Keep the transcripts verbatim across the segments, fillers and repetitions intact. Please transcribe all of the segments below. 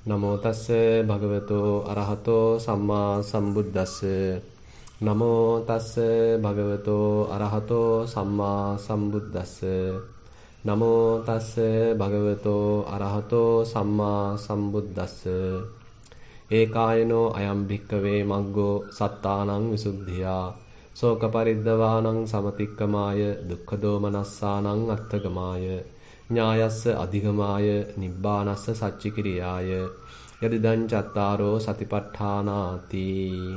Namo tassa bhagavato arahato samma sambuddhassa. Namo tassa bhagavato arahato samma sambuddhassa. Namo tassa bhagavato arahato samma sambuddhassa. Ekayano ayam bhikkhave maggo sattanang visuddhiya. Soka pariddhavanang samatikkamaya dukkhato manassanang attagamaya. Nyayassa adhigamaya nibbanassa saccikiriyaya yadidan chattaro satipatthānāti.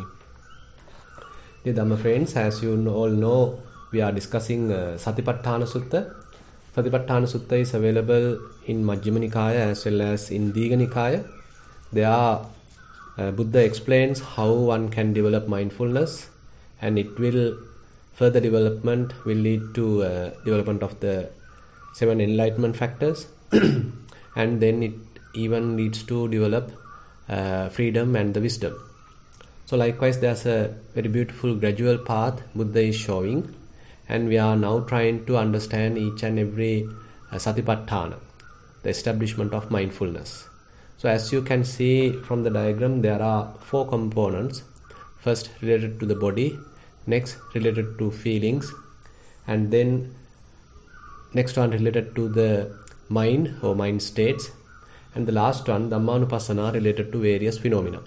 Dear Dhamma friends, as you all know, we are discussing uh, Satipatthāna Sutta. Satipatthāna Sutta is available in Majjhima Nikaya as well as in Digha Nikaya. There, uh, Buddha explains how one can develop mindfulness, and it will further development will lead to uh, development of the seven enlightenment factors and then it even leads to develop uh, freedom and the wisdom. So likewise there's a very beautiful gradual path Buddha is showing, and we are now trying to understand each and every uh, satipatthana, the establishment of mindfulness. So as you can see from the diagram, there are four components. First related to the body, next related to feelings, and then next one related to the mind or mind states, and the last one Dhammanupassana related to various phenomena.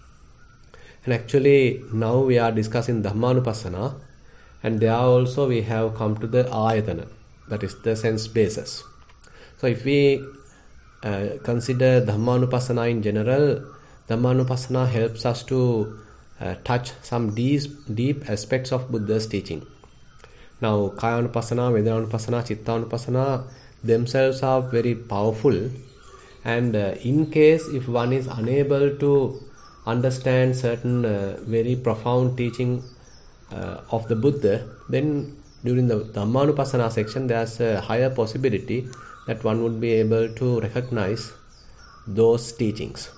And actually now we are discussing Dhammanupassana, and there also we have come to the ayatana, that is the sense basis. So if we uh, consider Dhammanupassana in general, Dhammanupassana helps us to uh, touch some deep, deep aspects of Buddha's teaching. Now, Kayanupassana, Vedananupassana, Chittanupassana themselves are very powerful, and uh, in case if one is unable to understand certain uh, very profound teaching uh, of the Buddha, then during the Dhammanupassana section there's a higher possibility that one would be able to recognize those teachings.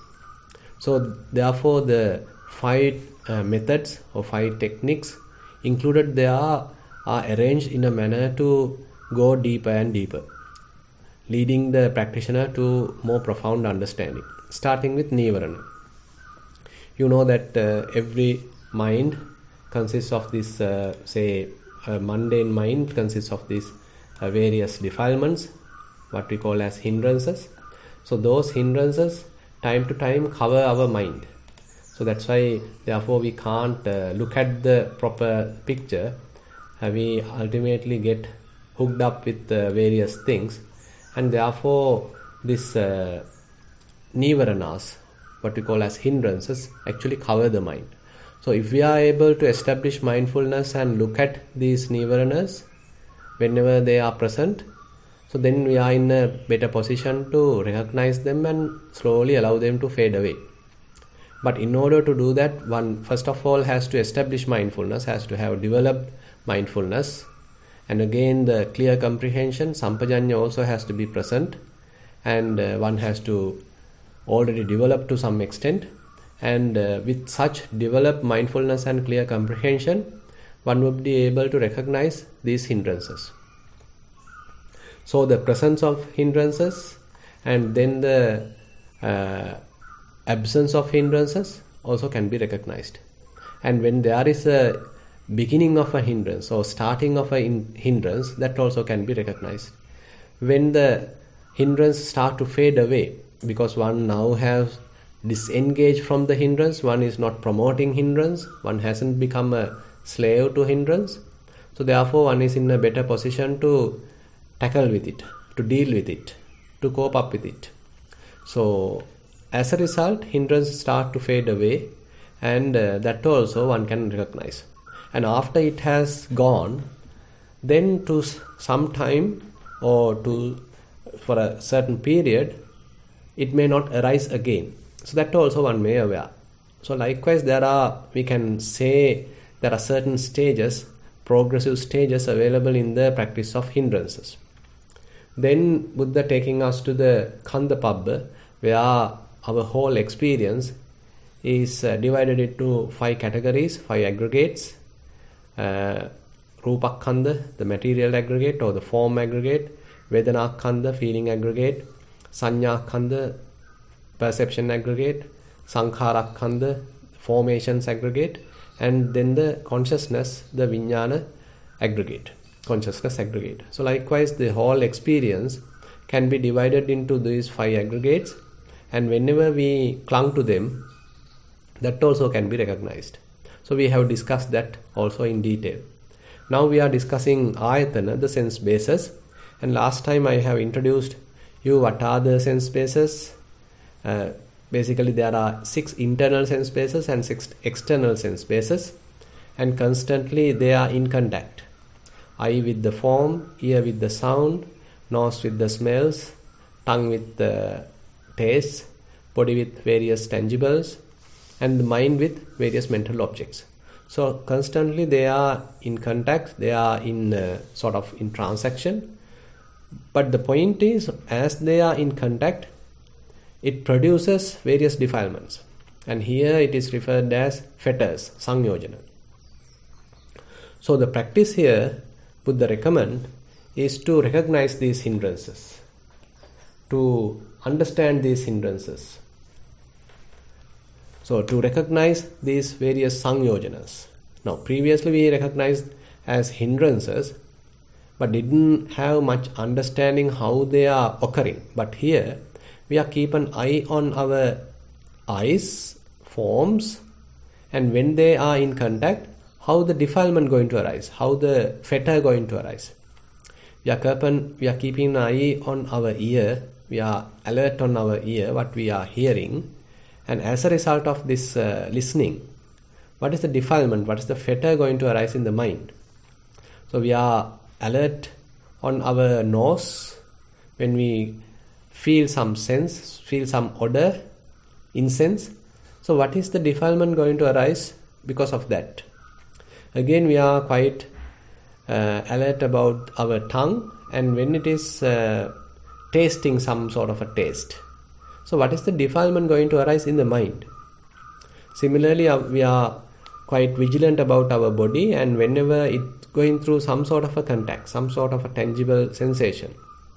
So therefore the five uh, methods or five techniques included there are are arranged in a manner to go deeper and deeper, leading the practitioner to more profound understanding. Starting with Nivarana. You know that uh, every mind consists of this, uh, say, a mundane mind consists of these uh, various defilements, what we call as hindrances. So those hindrances time to time cover our mind. So that's why therefore we can't uh, look at the proper picture. Uh, we ultimately get hooked up with uh, various things, and therefore this uh, nivaranas, what we call as hindrances, actually cover the mind. So if we are able to establish mindfulness and look at these nivaranas whenever they are present, so then we are in a better position to recognize them and slowly allow them to fade away. But in order to do that, one first of all has to establish mindfulness, has to have developed mindfulness, and again the clear comprehension, sampajanya also has to be present, and uh, one has to already develop to some extent, and uh, with such developed mindfulness and clear comprehension, one would be able to recognize these hindrances. So the presence of hindrances and then the uh, absence of hindrances also can be recognized. And when there is a beginning of a hindrance or starting of a in- hindrance, that also can be recognized. When the hindrance start to fade away, because one now has disengaged from the hindrance, one is not promoting hindrance, one hasn't become a slave to hindrance, so therefore one is in a better position to tackle with it, to deal with it, to cope up with it. So as a result, hindrances start to fade away, and uh, that also one can recognize. And after it has gone, then to some time or to for a certain period, it may not arise again. So that also one may aware. So likewise there are, we can say there are certain stages, progressive stages available in the practice of hindrances. Then Buddha taking us to the Khandapabba, where our whole experience is uh, divided into five categories, five aggregates. Uh, Rupakkhandha, the material aggregate or the form aggregate, Vedanakkhandha, feeling aggregate, Sannyakhandha, perception aggregate, sankharakkhandha, formations aggregate, and then the consciousness, the vijnana aggregate, consciousness aggregate. So likewise, the whole experience can be divided into these five aggregates, and whenever we clung to them, that also can be recognized. So we have discussed that also in detail. Now we are discussing ayatana, the sense bases, and last time I have introduced you what are the sense bases. Uh, basically there are six internal sense bases and six external sense bases, and constantly they are in contact. Eye with the form, ear with the sound, nose with the smells, tongue with the tastes, body with various tangibles, and the mind with various mental objects. So constantly they are in contact, they are in uh, sort of in transaction. But the point is, as they are in contact, it produces various defilements. And here it is referred as fetters, sangyojana. So the practice here, Buddha recommend, is to recognize these hindrances, to understand these hindrances. So to recognize these various sangyojanas. Now previously we recognized as hindrances, but didn't have much understanding how they are occurring. But here we are keep an eye on our eyes, forms, and when they are in contact, how the defilement going to arise, how the fetter going to arise. We are keeping, we are keeping an eye on our ear, we are alert on our ear, what we are hearing. And as a result of this uh, listening, what is the defilement, what is the fetter going to arise in the mind? So we are alert on our nose when we feel some sense, feel some odor, incense. So what is the defilement going to arise because of that? Again, we are quite uh, alert about our tongue, and when it is uh, tasting some sort of a taste. So what is the defilement going to arise in the mind? Similarly, uh, we are quite vigilant about our body, and whenever it's going through some sort of a contact, some sort of a tangible sensation.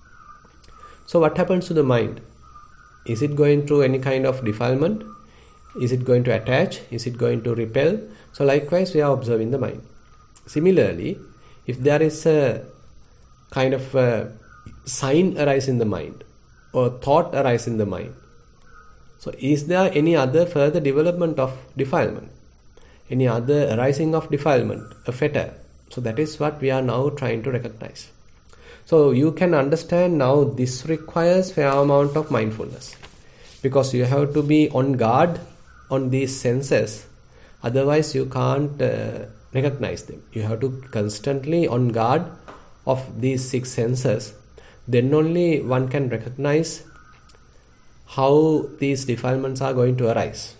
So what happens to the mind? Is it going through any kind of defilement? Is it going to attach? Is it going to repel? So likewise, we are observing the mind. Similarly, if there is a kind of a sign arise in the mind, or thought arise in the mind, so is there any other further development of defilement? Any other arising of defilement, a fetter? So that is what we are now trying to recognize. So you can understand now this requires fair amount of mindfulness, because you have to be on guard on these senses, otherwise you can't uh, recognize them. You have to constantly on guard of these six senses, then only one can recognize how these defilements are going to arise.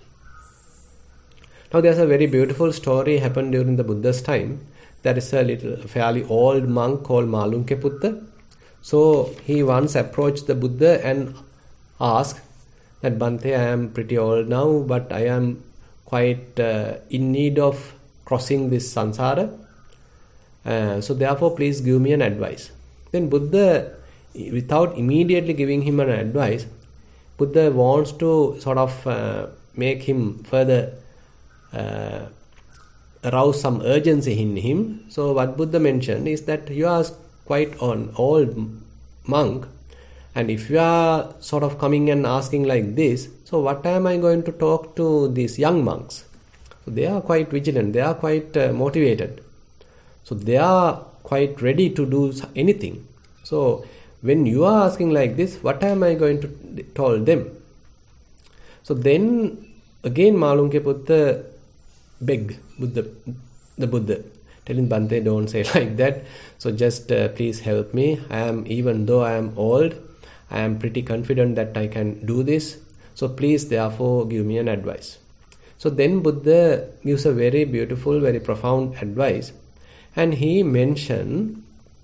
Now there's a very beautiful story happened during the Buddha's time. There is a little fairly old monk called Malunkeputta. So he once approached the Buddha and asked that, Bhante, I am pretty old now, but I am quite uh, in need of crossing this samsara. Uh, so therefore please give me an advice. Then Buddha, without immediately giving him an advice, Buddha wants to sort of uh, make him further uh, arouse some urgency in him. So what Buddha mentioned is that you are quite an old monk, and if you are sort of coming and asking like this, so what am I going to talk to these young monks? So they are quite vigilant, they are quite uh, motivated. So they are quite ready to do anything. So when you are asking like this, what am I going to tell them? So then again Malunkeputta begged Buddha, the Buddha, telling Bhante, don't say like that. So just uh, please help me. I am, even though I am old, I am pretty confident that I can do this. So please therefore give me an advice. So then Buddha gives a very beautiful, very profound advice. And he mentioned,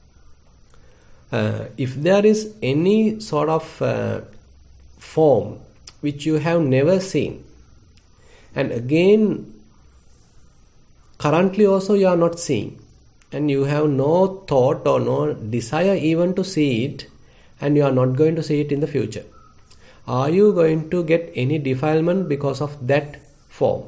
uh, if there is any sort of uh, form which you have never seen, and again currently also you are not seeing, and you have no thought or no desire even to see it, and you are not going to see it in the future. are you going to get any defilement because of that form?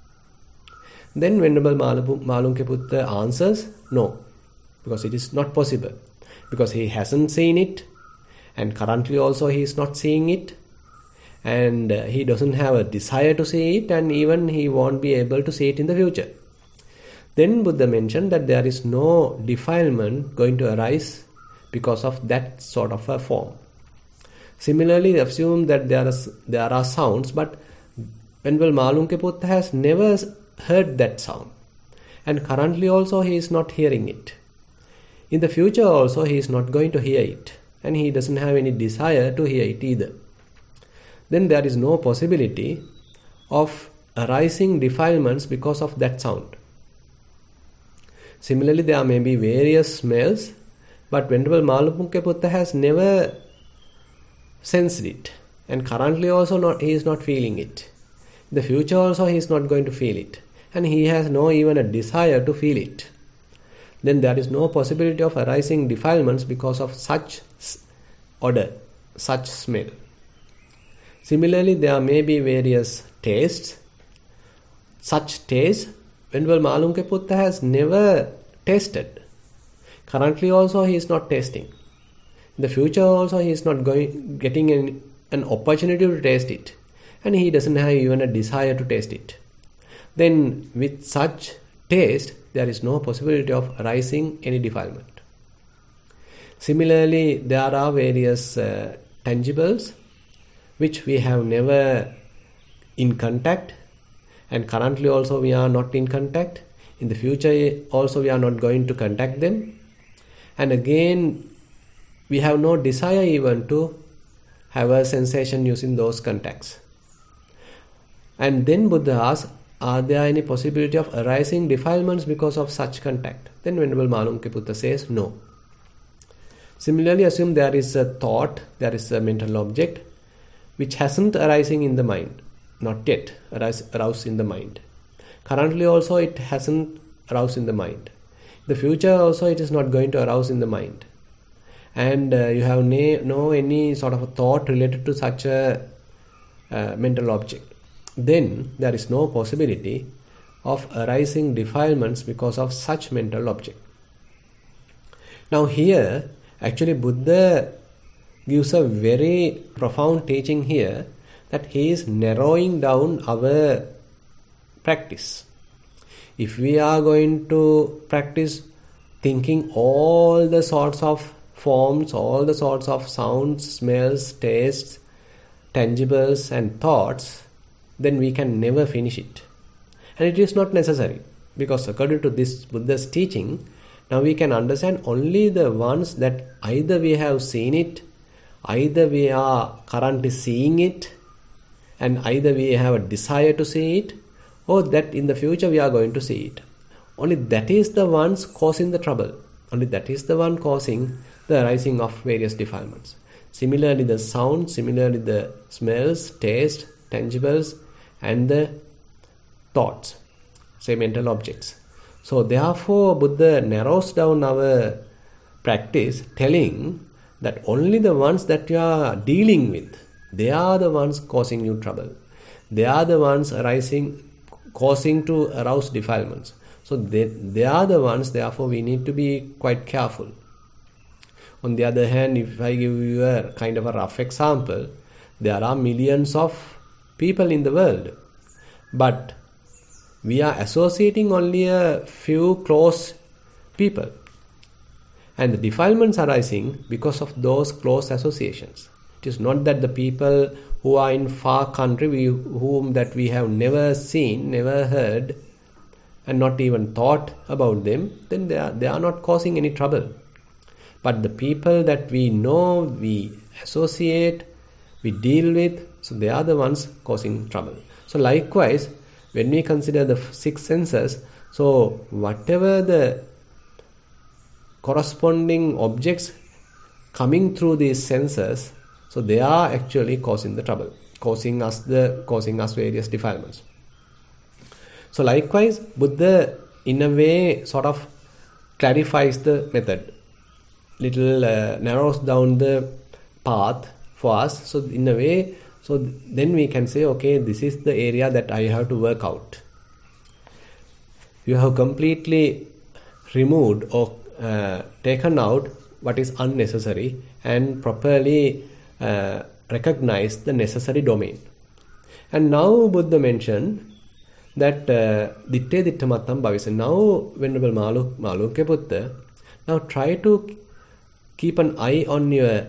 Then Venerable Malunkyaputta answers, no, because it is not possible. Because he hasn't seen it, and currently also he is not seeing it, and uh, he doesn't have a desire to see it, and even he won't be able to see it in the future. Then Buddha mentioned that there is no defilement going to arise because of that sort of a form. Similarly, assume that there are, there are sounds, but Venerable Malunkyaputta has never heard that sound, and currently also he is not hearing it. In the future also he is not going to hear it, and he doesn't have any desire to hear it either. Then there is no possibility of arising defilements because of that sound. Similarly, there may be various smells, but Venerable Malunkyaputta has never sensed it, and currently also not, he is not feeling it. In the future also he is not going to feel it, and he has no even a desire to feel it. Then there is no possibility of arising defilements because of such odor, such smell. Similarly, there may be various tastes. Such tastes, Venerable Malunkyaputta has never tasted. Currently also he is not tasting. In the future also he is not going, getting an, an opportunity to taste it, and he doesn't have even a desire to taste it. Then with such taste, there is no possibility of arising any defilement. Similarly, there are various uh, tangibles which we have never in contact, and currently also we are not in contact. In the future also we are not going to contact them, and again we have no desire even to have a sensation using those contacts. And then Buddha asks, are there any possibility of arising defilements because of such contact? Then Venerable Malunkyaputta says no. Similarly, assume there is a thought, there is a mental object which hasn't arising in the mind, not yet arise, aroused in the mind. Currently also it hasn't aroused in the mind. In the future also it is not going to arouse in the mind. And uh, you have na- no any sort of a thought related to such a uh, mental object. Then there is no possibility of arising defilements because of such mental object. Now here, actually Buddha gives a very profound teaching here, that he is narrowing down our practice. If we are going to practice thinking all the sorts of forms, all the sorts of sounds, smells, tastes, tangibles and thoughts, then we can never finish it. And it is not necessary, because according to this Buddha's teaching, now we can understand only the ones that either we have seen it, either we are currently seeing it, and either we have a desire to see it, or that in the future we are going to see it. Only that is the ones causing the trouble. Only that is the one causing the arising of various defilements. Similarly the sound, similarly the smells, taste, tangibles, and the thoughts, say mental objects. So therefore Buddha narrows down our practice, telling that only the ones that you are dealing with, they are the ones causing you trouble. They are the ones arising, causing to arouse defilements. So they, they are the ones, therefore we need to be quite careful. On the other hand, if I give you a kind of a rough example, there are millions of people in the world, but we are associating only a few close people, and the defilements arising because of those close associations. It is not that the people who are in far country, we, whom that we have never seen, never heard, and not even thought about them, then they are, they are not causing any trouble. But the people that we know, we associate, we deal with, so they are the ones causing trouble. So likewise, when we consider the six senses, so whatever the corresponding objects coming through these senses, so they are actually causing the trouble, causing us the causing us various defilements. So likewise, Buddha in a way sort of clarifies the method, little uh, narrows down the path for us. So in a way, So th- then we can say, okay, this is the area that I have to work out. You have completely removed or uh, taken out what is unnecessary and properly uh, recognized the necessary domain. And now Buddha mentioned that ditte ditta mattam bhavisa. Now Venerable Malunke Buddha, now try to keep an eye on your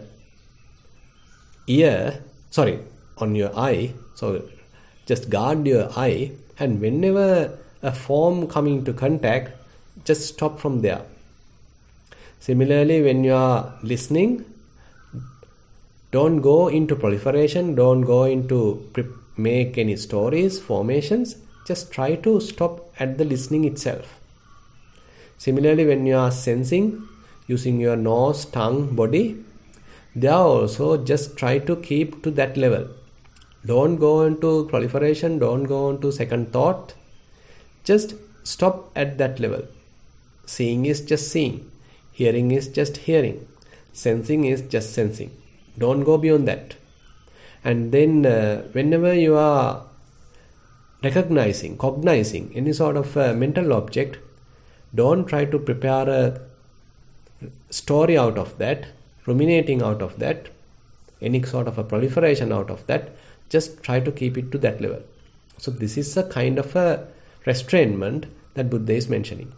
ear, sorry, on your eye. So just guard your eye, and whenever a form coming into contact, just stop from there. Similarly, when you are listening, don't go into proliferation, don't go into pre- make any stories, formations. Just try to stop at the listening itself. Similarly, when you are sensing, using your nose, tongue, body, there also just try to keep to that level. Don't go into proliferation, don't go into second thought. Just stop at that level. Seeing is just seeing. Hearing is just hearing. Sensing is just sensing. Don't go beyond that. And then uh, whenever you are recognizing, cognizing any sort of uh, mental object, don't try to prepare a story out of that, ruminating out of that, any sort of a proliferation out of that. Just try to keep it to that level. So this is a kind of a restrainment that Buddha is mentioning.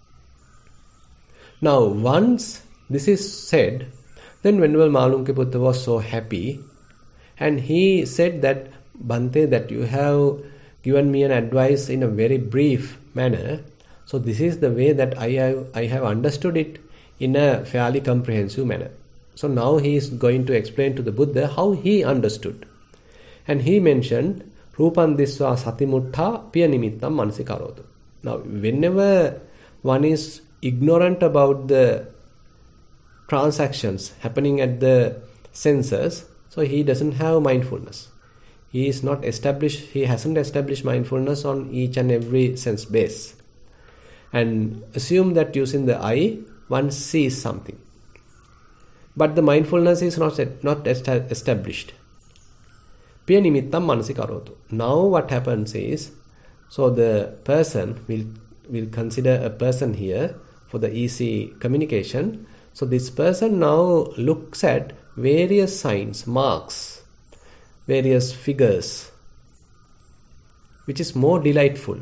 Now, once this is said, then Venerable Malunke Buddha was so happy, and he said that, Bhante, that you have given me an advice in a very brief manner. So this is the way that I have, I have understood it in a fairly comprehensive manner. So now he is going to explain to the Buddha how he understood. And he mentioned, Rupan Disva Satimutta Piya Nimittam Manasi Karotu. Now, whenever one is ignorant about the transactions happening at the senses, so he doesn't have mindfulness. He is not established, he hasn't established mindfulness on each and every sense base. And assume that using the eye, one sees something. But the mindfulness is not, not established. Piya nimittam manasi karotu. Now what happens is, so the person will will consider a person here for the easy communication. So this person now looks at various signs, marks, various figures, which is more delightful.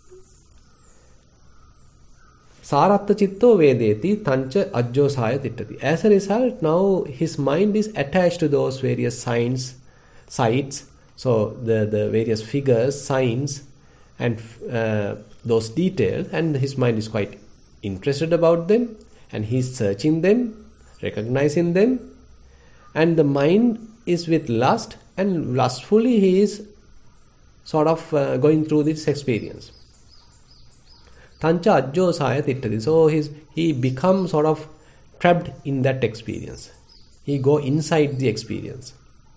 Saratta chitto vedeti tancha ajjosaya tittati. As a result, now his mind is attached to those various signs, sights, so the, the various figures, signs, and uh, those details, and his mind is quite interested about them, and he is searching them, recognizing them, and the mind is with lust, and lustfully he is sort of uh, going through this experience. Tancha ajjosaya tittati. So his, he becomes sort of trapped in that experience. He go inside the experience.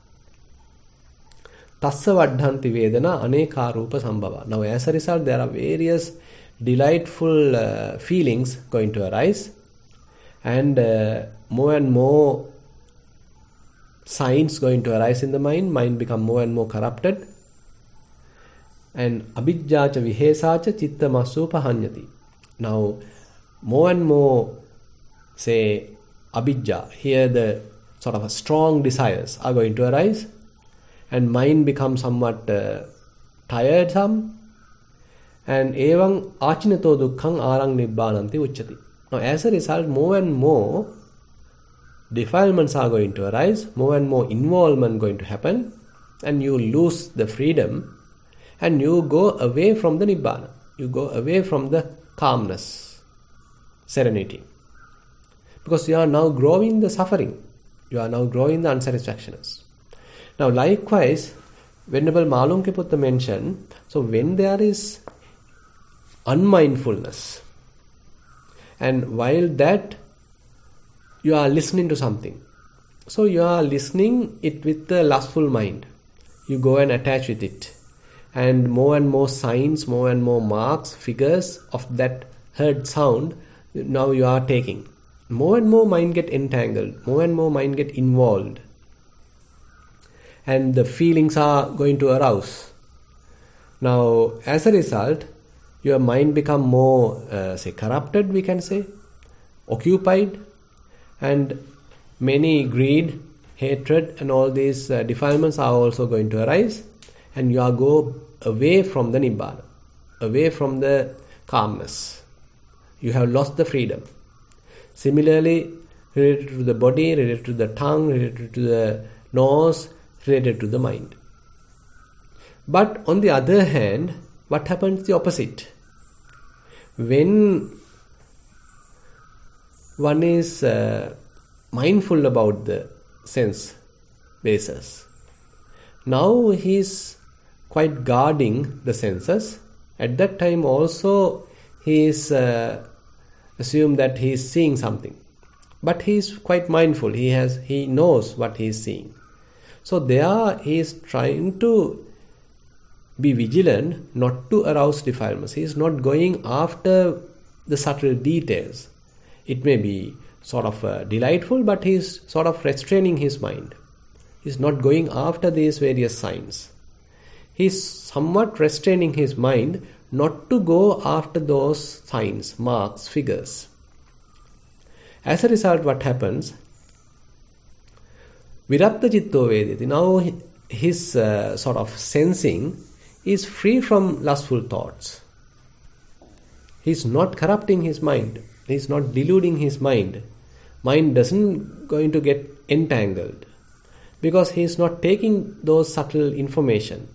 Tassa vaddhanti vedana aneka rupa sambhava. Now as a result, there are various delightful uh, feelings going to arise, and uh, more and more signs going to arise in the mind. Mind become more and more corrupted. And abhijjacha vihesacha chitta masupa hanyati. Now, more and more, say, abhijja, here the sort of strong desires are going to arise, and mind becomes somewhat uh, tiresome, and evang achinato dukkhang arang nibbānanti uchchati. Now, as a result, more and more defilements are going to arise, more and more involvement going to happen, and you lose the freedom, and you go away from the nibbana. You go away from the calmness, serenity. Because you are now growing the suffering. You are now growing the unsatisfactions. Now likewise, Venerable Malunke Buddha mentioned, so when there is unmindfulness, and while that you are listening to something, so you are listening it with the lustful mind. You go and attach with it. And more and more signs, more and more marks, figures of that heard sound, now you are taking. More and more mind get entangled, more and more mind get involved. and the feelings are going to arouse. Now, as a result, your mind become more, uh, say, corrupted, we can say, occupied, and many greed, hatred, and all these uh, defilements are also going to arise, and you are go away from the Nibbana, away from the calmness. You have lost the freedom. Similarly, related to the body, related to the tongue, related to the nose, related to the mind. But on the other hand, what happens the opposite? When one is uh, mindful about the sense bases, now he is quite guarding the senses. At that time also he is uh, assume that he is seeing something, but he is quite mindful. He has he knows what he is seeing. So there he is trying to be vigilant not to arouse defilements. He is not going after the subtle details. It may be sort of uh, delightful, but he is sort of restraining his mind. He is not going after these various signs. He is somewhat restraining his mind not to go after those signs, marks, figures. As a result, what happens? Viratta Chitta Vedati. Now his uh, sort of sensing is free from lustful thoughts. He is not corrupting his mind. He is not deluding his mind. Mind doesn't going to get entangled because he is not taking those subtle information.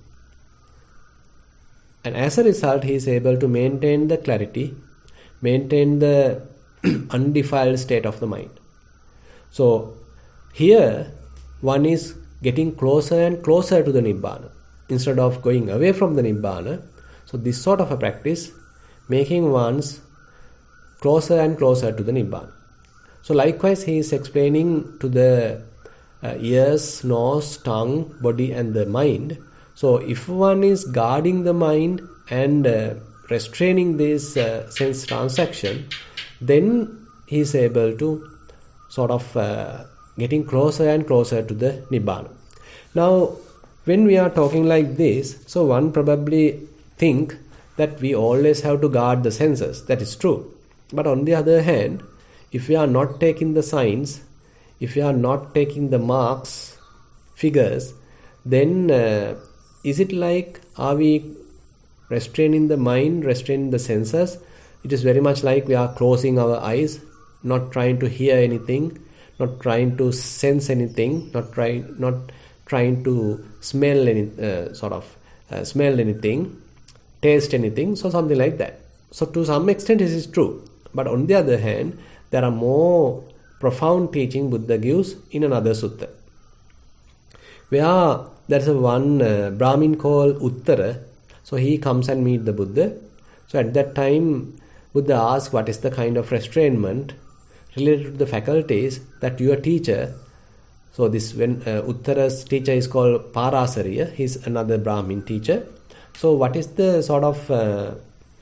And as a result, he is able to maintain the clarity, maintain the undefiled state of the mind. So here one is getting closer and closer to the Nibbana instead of going away from the Nibbana. So this sort of a practice making one's closer and closer to the Nibbana. So likewise he is explaining to the uh, ears, nose, tongue, body and the mind. So if one is guarding the mind and uh, restraining this uh, sense transaction, then he is able to sort of uh, getting closer and closer to the Nibbana. Now when we are talking like this, so one probably think that we always have to guard the senses. That is true. But on the other hand, if we are not taking the signs, if we are not taking the marks, figures, then uh, is it like, are we restraining the mind, restraining the senses? It is very much like we are closing our eyes, not trying to hear anything, not trying to sense anything, not trying, not trying to smell any uh, sort of uh, smell anything, taste anything, so something like that. So to some extent this is true. But on the other hand, there are more profound teaching Buddha gives in another sutta, where there is a one uh, Brahmin called Uttara. So he comes and meet the Buddha. So at that time, Buddha asks what is the kind of restrainment related to the faculties that your teacher. So this when uh, Uttara's teacher is called Parasariya, he is another Brahmin teacher. So what is the sort of uh,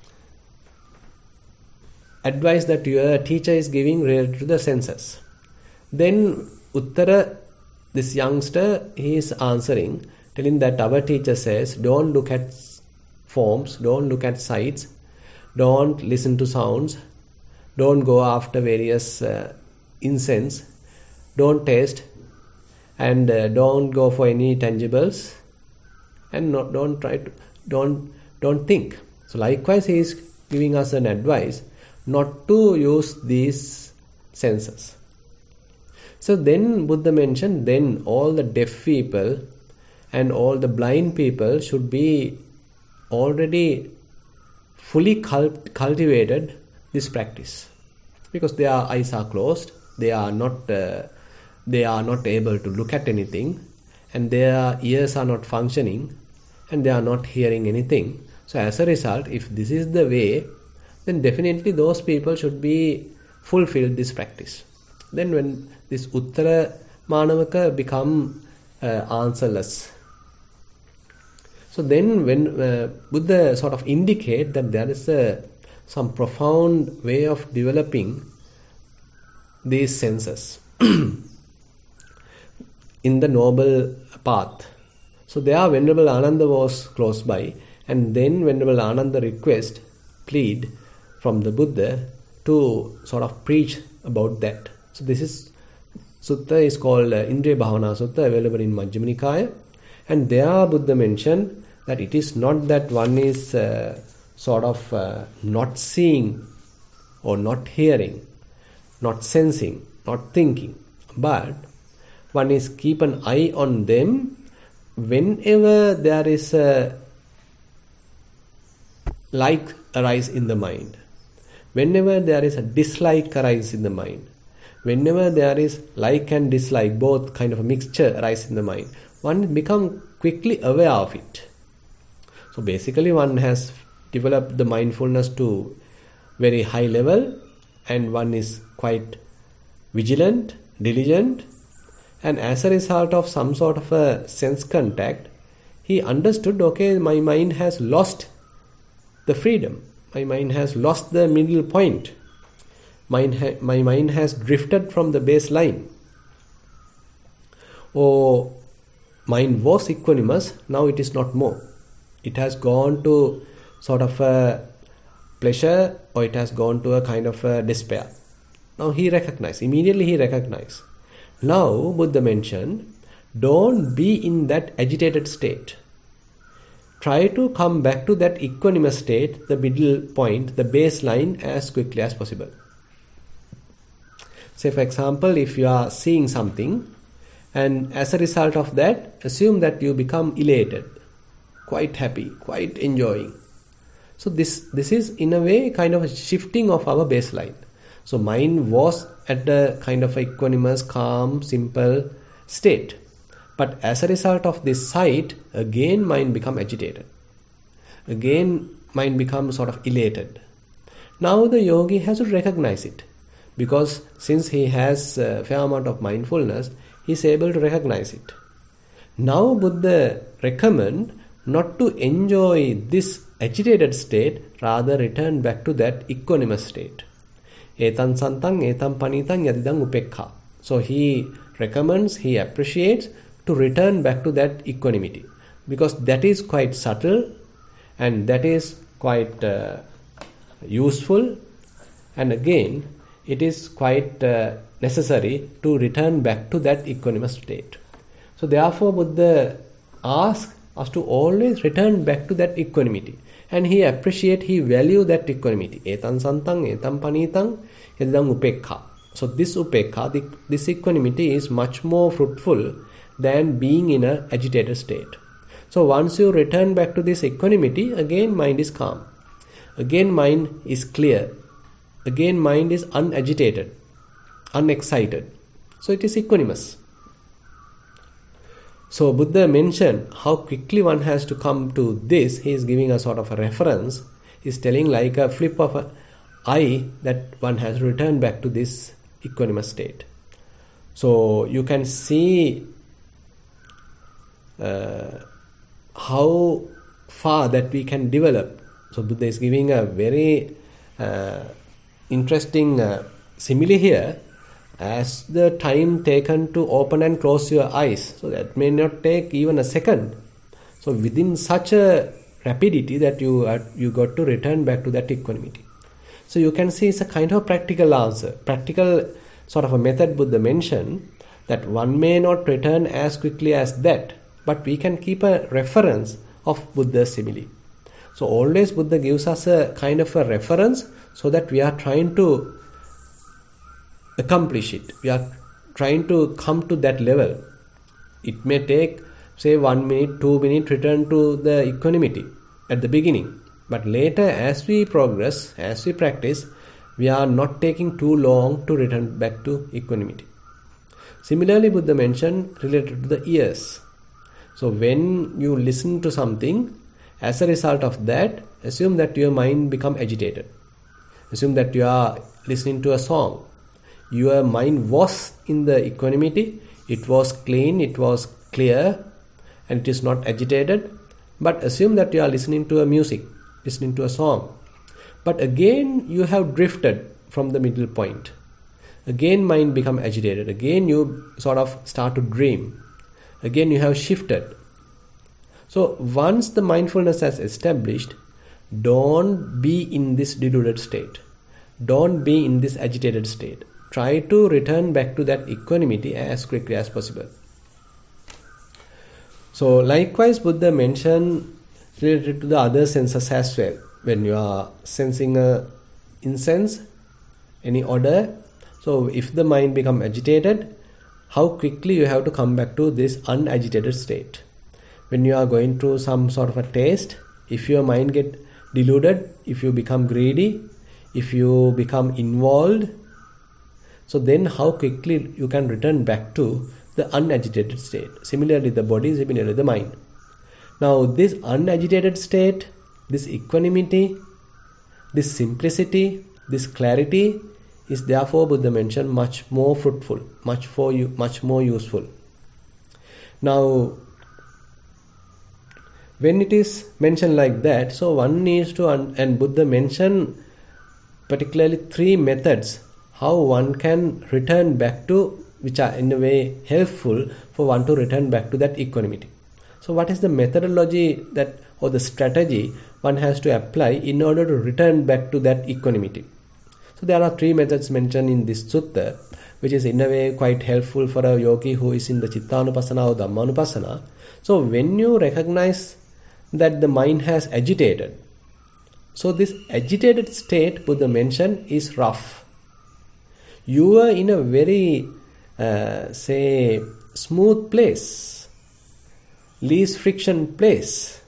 advice that your teacher is giving related to the senses? Then Uttara, this youngster, he is answering, telling that our teacher says, don't look at forms, don't look at sights, don't listen to sounds, don't go after various uh, incense, don't taste, and uh, don't go for any tangibles, and not, don't try to don't don't think. So likewise he is giving us an advice not to use these senses. So then Buddha mentioned, then all the deaf people and all the blind people should be already fully cult- cultivated this practice, because their eyes are closed, they are not uh, they are not able to look at anything, and their ears are not functioning, and they are not hearing anything. So as a result, if this is the way, then definitely those people should be fulfilled this practice. Then when this Uttara Manavaka become uh, answerless. So then when uh, Buddha sort of indicate that there is a some profound way of developing these senses in the noble path, So there Venerable Ananda was close by, and then Venerable Ananda request, plead from the Buddha to sort of preach about that. So this is sutta is called uh, Indriya Bhavana Sutta, available in Majjhima Nikaya. And there Buddha mentioned that it is not that one is uh, sort of uh, not seeing or not hearing, not sensing, not thinking, but one is keep an eye on them whenever there is a like arise in the mind, whenever there is a dislike arise in the mind, whenever there is like and dislike, both kind of a mixture arise in the mind, one become quickly aware of it. So basically one has developed the mindfulness to very high level, and one is quite vigilant, diligent, and as a result of some sort of a sense contact, he understood, okay, my mind has lost the freedom, my mind has lost the middle point, mind ha- my mind has drifted from the baseline, or mind was equanimous, now it is not more, it has gone to sort of a pleasure, or it has gone to a kind of a despair. Now he recognized, immediately he recognized. Now Buddha mentioned, don't be in that agitated state. Try to come back to that equanimous state, the middle point, the baseline, as quickly as possible. Say for example, if you are seeing something, and as a result of that, assume that you become elated, quite happy, quite enjoying. So this, this is in a way kind of a shifting of our baseline. So mind was at a kind of equanimous, calm, simple state. But as a result of this sight, again mind become agitated. Again mind becomes sort of elated. Now the yogi has to recognize it. Because since he has a fair amount of mindfulness, he is able to recognize it. Now Buddha recommend not to enjoy this agitated state, rather return back to that equanimous state. Etan santang, etam panitang, yadidang upekha. So he recommends, he appreciates to return back to that equanimity, because that is quite subtle and that is quite uh, useful, and again it is quite uh, necessary to return back to that equanimous state. So therefore Buddha asks us to always return back to that equanimity, and he appreciate, he value that equanimity. Etan santang, etam panitang, yadidang upekha. So this upekha, this equanimity is much more fruitful than being in an agitated state. So once you return back to this equanimity, again mind is calm. Again mind is clear. Again mind is unagitated, unexcited. So it is equanimous. So Buddha mentioned how quickly one has to come to this. He is giving a sort of a reference. He is telling like a flip of an eye that one has to return back to this equanimous state. So you can see uh, how far that we can develop. So Buddha is giving a very uh, interesting uh, simile here. As the time taken to open and close your eyes, so that may not take even a second. So within such a rapidity that you are, you got to return back to that equanimity. So you can see it's a kind of practical answer, practical sort of a method Buddha mentioned, that one may not return as quickly as that, but we can keep a reference of Buddha's simile. So always Buddha gives us a kind of a reference so that we are trying to accomplish it. We are trying to come to that level. It may take, say, one minute, two minutes, return to the equanimity at the beginning. But later, as we progress, as we practice, we are not taking too long to return back to equanimity. Similarly, Buddha mentioned related to the ears. So when you listen to something, as a result of that, assume that your mind become agitated. Assume that you are listening to a song. Your mind was in the equanimity, it was clean, it was clear, and it is not agitated. But assume that you are listening to a music, listening to a song. But again you have drifted from the middle point. Again mind become agitated. Again you sort of start to dream. Again you have shifted. So once the mindfulness has established, don't be in this deluded state. Don't be in this agitated state. Try to return back to that equanimity as quickly as possible. So likewise, Buddha mentioned related to the other senses as well. When you are sensing a incense, any odor, so if the mind become agitated, how quickly you have to come back to this unagitated state. When you are going through some sort of a taste, if your mind get deluded, if you become greedy, if you become involved, so then how quickly you can return back to the unagitated state. Similarly, the body, similarly the mind. Now this unagitated state, this equanimity, this simplicity, this clarity is therefore, Buddha mentioned, much more fruitful, much for you, much more useful. Now, when it is mentioned like that, so one needs to, un- and Buddha mentioned particularly three methods how one can return back to, which are in a way helpful for one to return back to that equanimity. So what is the methodology that, or the strategy one has to apply in order to return back to that equanimity? So there are three methods mentioned in this sutta, which is in a way quite helpful for a yogi who is in the Chittanupassana or Dhammanupassana. So when you recognize that the mind has agitated, so this agitated state, Buddha mentioned, is rough. You are in a very, uh, say, smooth place, least friction place,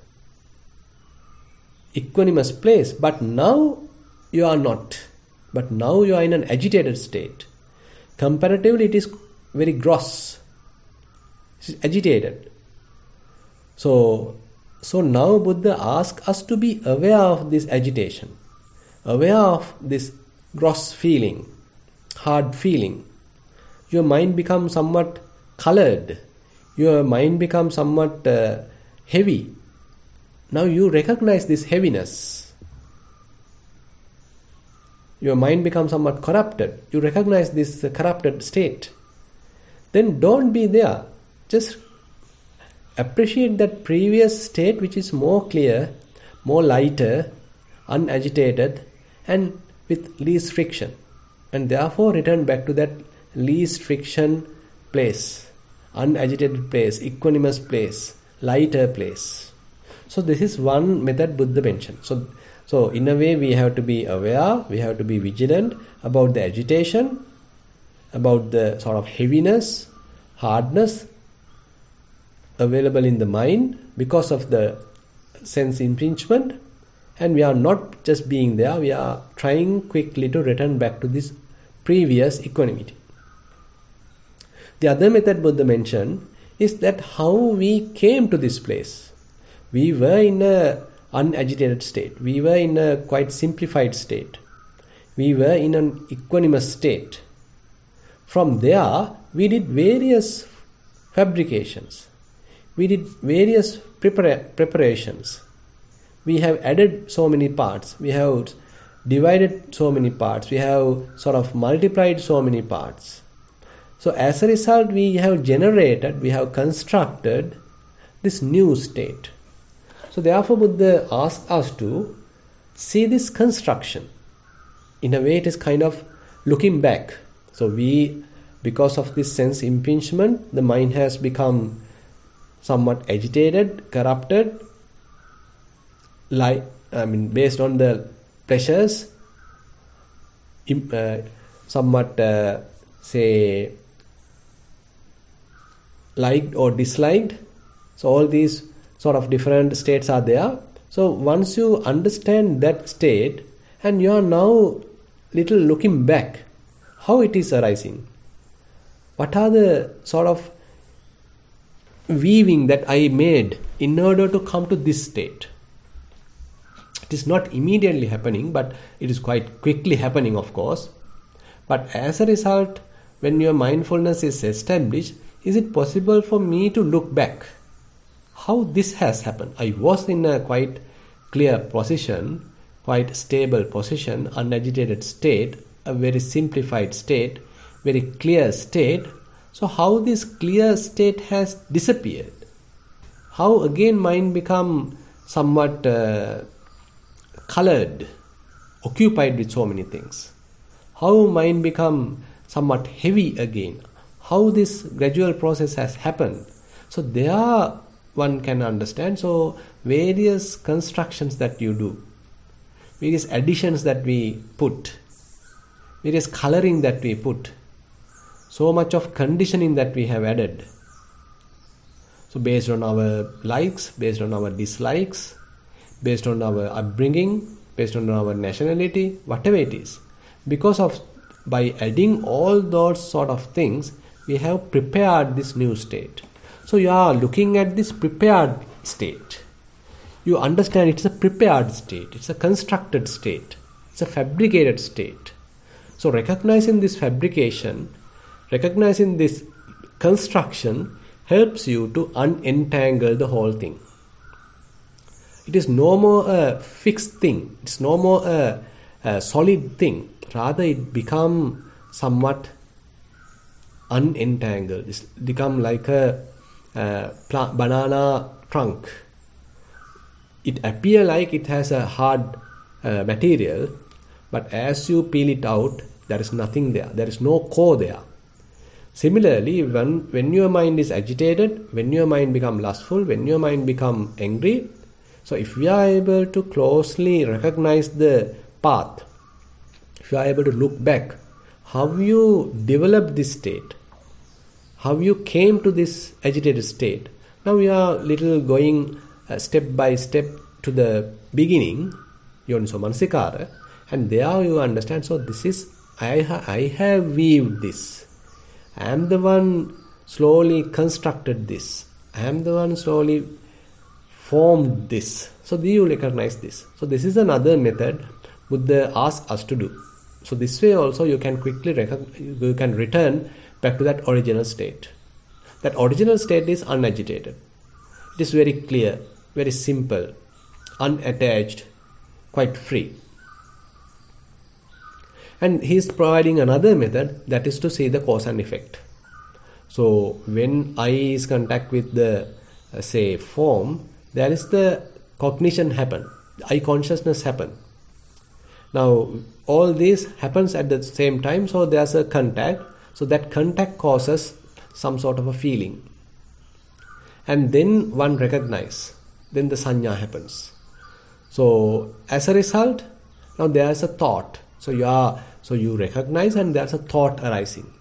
equanimous place, but now you are not. But now you are in an agitated state. Comparatively, it is very gross. It is agitated. So, so now Buddha asks us to be aware of this agitation, aware of this gross feeling, hard feeling. Your mind becomes somewhat colored. Your mind becomes somewhat uh, heavy. Now you recognize this heaviness. Your mind becomes somewhat corrupted. You recognize this uh, corrupted state. Then don't be there. Just appreciate that previous state which is more clear, more lighter, unagitated, and with least friction. And therefore return back to that least friction place, unagitated place, equanimous place, lighter place. So this is one method Buddha mentioned. So So in a way we have to be aware, we have to be vigilant about the agitation, about the sort of heaviness, hardness available in the mind because of the sense impingement, and we are not just being there, we are trying quickly to return back to this previous equanimity. The other method Buddha mentioned is that how we came to this place. We were in a unagitated state. We were in a quite simplified state. We were in an equanimous state. From there, we did various fabrications. We did various prepara- preparations. We have added so many parts. We have divided so many parts. We have sort of multiplied so many parts. So as a result, we have generated, we have constructed this new state. So therefore Buddha asks us to see this construction. In a way it is kind of looking back. So we, because of this sense impingement, the mind has become somewhat agitated, corrupted, like, I mean based on the pleasures, uh, somewhat uh, say liked or disliked. So all these sort of different states are there. So once you understand that state and you are now little looking back, how it is arising, what are the sort of weaving that I made in order to come to this state. It is not immediately happening, but it is quite quickly happening, of course. But as a result, when your mindfulness is established, is it possible for me to look back how this has happened? I was in a quite clear position, quite stable position, unagitated state, a very simplified state, very clear state. So how this clear state has disappeared? how again mind become somewhat uh, colored, occupied with so many things. How mind become somewhat heavy again. How this gradual process has happened. So there one can understand. So various constructions that you do, various additions that we put, various coloring that we put, so much of conditioning that we have added. So based on our likes, based on our dislikes, based on our upbringing, based on our nationality, whatever it is. Because of, by adding all those sort of things, we have prepared this new state. So you are looking at this prepared state. You understand it's a prepared state, it's a constructed state, it's a fabricated state. So recognizing this fabrication, recognizing this construction helps you to unentangle the whole thing. It is no more a fixed thing, it's no more a, a solid thing, rather it become somewhat unentangled. It's become like a, a plant, banana trunk. It appears like it has a hard uh, material, but as you peel it out, there is nothing there, there is no core there. Similarly, when, when your mind is agitated, when your mind becomes lustful, when your mind becomes angry, so if we are able to closely recognize the path, if you are able to look back, how you developed this state, how you came to this agitated state. Now we are little going uh, step by step to the beginning, Yoniso Manasikara, and there you understand, so this is, I, ha- I have weaved this. I am the one slowly constructed this. I am the one slowly formed this. So you recognize this. So this is another method Buddha asks us to do. So this way also you can quickly recognize, you can return back to that original state. That original state is unagitated. It is very clear, very simple, unattached, quite free. And he is providing another method, that is to see the cause and effect. So when eye is contact with the uh, say form, there is the cognition happen, eye consciousness happen. Now all this happens at the same time, so there's a contact. So that contact causes some sort of a feeling. And then one recognize, then the sanya happens. So as a result, now there's a thought. So you are So you recognize and there's a thought arising.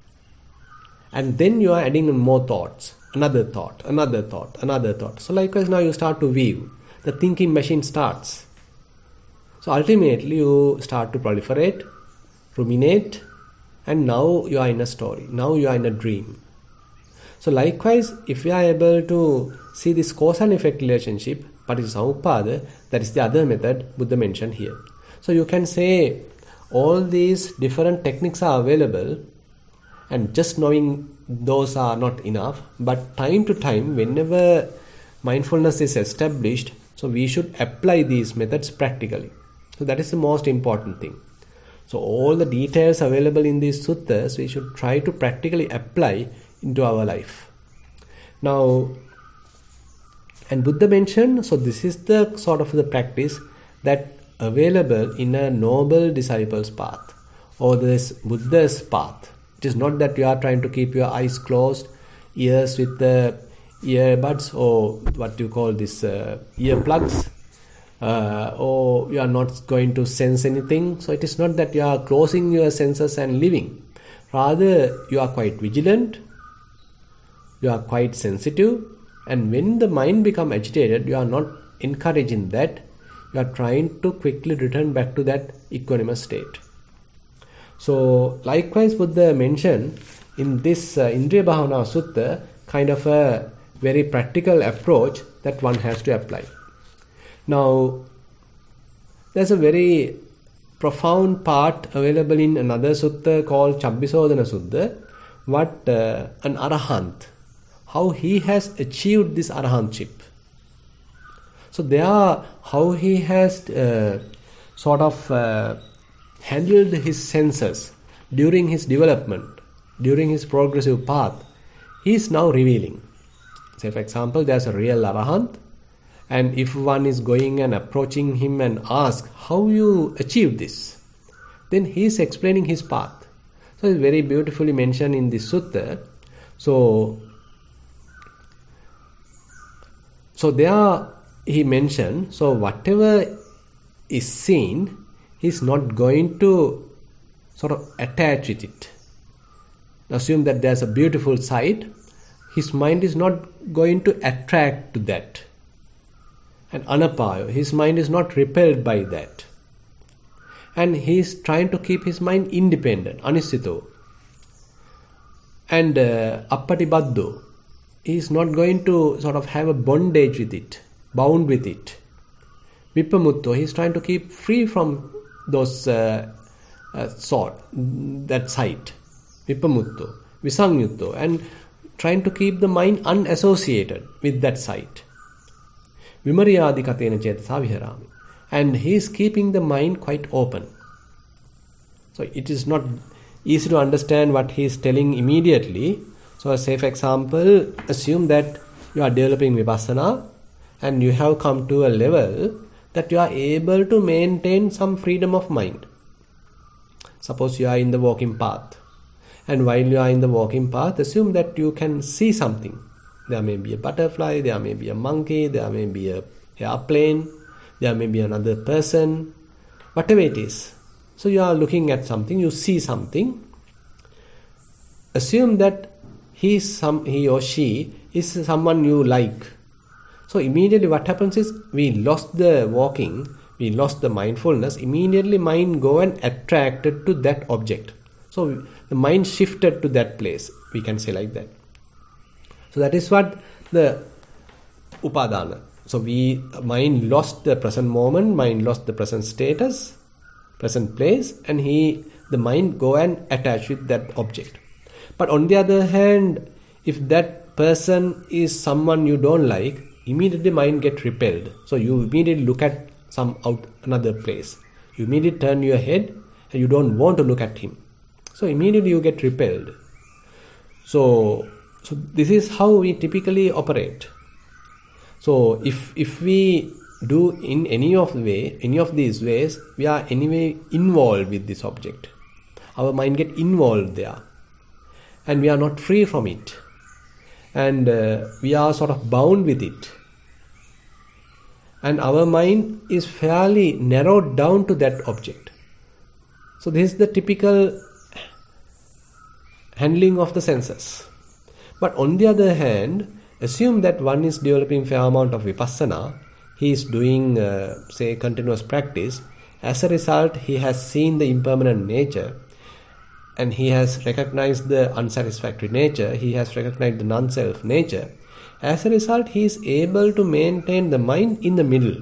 And then you are adding more thoughts, another thought, another thought, another thought. So likewise now you start to weave. The thinking machine starts. So ultimately you start to proliferate, ruminate, and now you are in a story. Now you are in a dream. So likewise, if we are able to see this cause and effect relationship, Paticcasamuppada, that is the other method Buddha mentioned here. So you can say, all these different techniques are available, and just knowing those are not enough, but time to time, whenever mindfulness is established, so we should apply these methods practically. So that is the most important thing. So all the details available in these suttas, we should try to practically apply into our life. Now, and Buddha mentioned, so this is the sort of the practice that available in a noble disciple's path, or this Buddha's path. It is not that you are trying to keep your eyes closed, ears with the earbuds, or what you call this uh, earplugs, uh, or you are not going to sense anything. So it is not that you are closing your senses and living. Rather, you are quite vigilant, you are quite sensitive, and when the mind becomes agitated, you are not encouraging that. You are trying to quickly return back to that equanimous state. So likewise Buddha mentioned in this uh, Indriya Bhavana Sutta kind of a very practical approach that one has to apply. Now there's a very profound part available in another sutta called Chabbisodana Sutta, what uh, an Arahant, how he has achieved this Arahantship. So there are how he has uh, sort of uh, handled his senses during his development, during his progressive path. He is now revealing. Say for example, there's a real Arahant, and if one is going and approaching him and ask how you achieve this, then he is explaining his path. So it's very beautifully mentioned in this sutta. So, so there he mentioned, so whatever is seen, he is not going to sort of attach with it. Assume that there's a beautiful sight, his mind is not going to attract to that. And anapayo, his mind is not repelled by that. And he is trying to keep his mind independent, anisito. And uh, appatibaddo, he is not going to sort of have a bondage with it, bound with it. Vipamutto, he is trying to keep free from those uh, uh, sort, that sight. Vipamutto, visangyutto, and trying to keep the mind unassociated with that sight. Vimaryadikatena cetasa viharami. And he is keeping the mind quite open. So it is not easy to understand what he is telling immediately. So say for example, assume that you are developing vipassana and you have come to a level that you are able to maintain some freedom of mind. Suppose you are in the walking path. And while you are in the walking path, assume that you can see something. There may be a butterfly, there may be a monkey, there may be a airplane, there may be another person, whatever it is. So you are looking at something, you see something. Assume that he, is some, he or she is someone you like. So immediately what happens is, we lost the walking, we lost the mindfulness, immediately mind go and attracted to that object. So the mind shifted to that place, we can say like that. So that is what the upadana. So we, mind lost the present moment, mind lost the present status, present place, and he, the mind go and attach with that object. But on the other hand, if that person is someone you don't like, immediately mind get repelled. So you immediately look at some out another place. You immediately turn your head and you don't want to look at him. So immediately you get repelled. So, so this is how we typically operate. So if if we do in any of the way, any of these ways, we are anyway involved with this object. Our mind get involved there, and we are not free from it, and uh, we are sort of bound with it. And our mind is fairly narrowed down to that object. So this is the typical handling of the senses. But on the other hand, assume that one is developing fair amount of vipassana, he is doing, uh, say, continuous practice. As a result, he has seen the impermanent nature, and he has recognized the unsatisfactory nature, he has recognized the non-self nature. As a result, he is able to maintain the mind in the middle.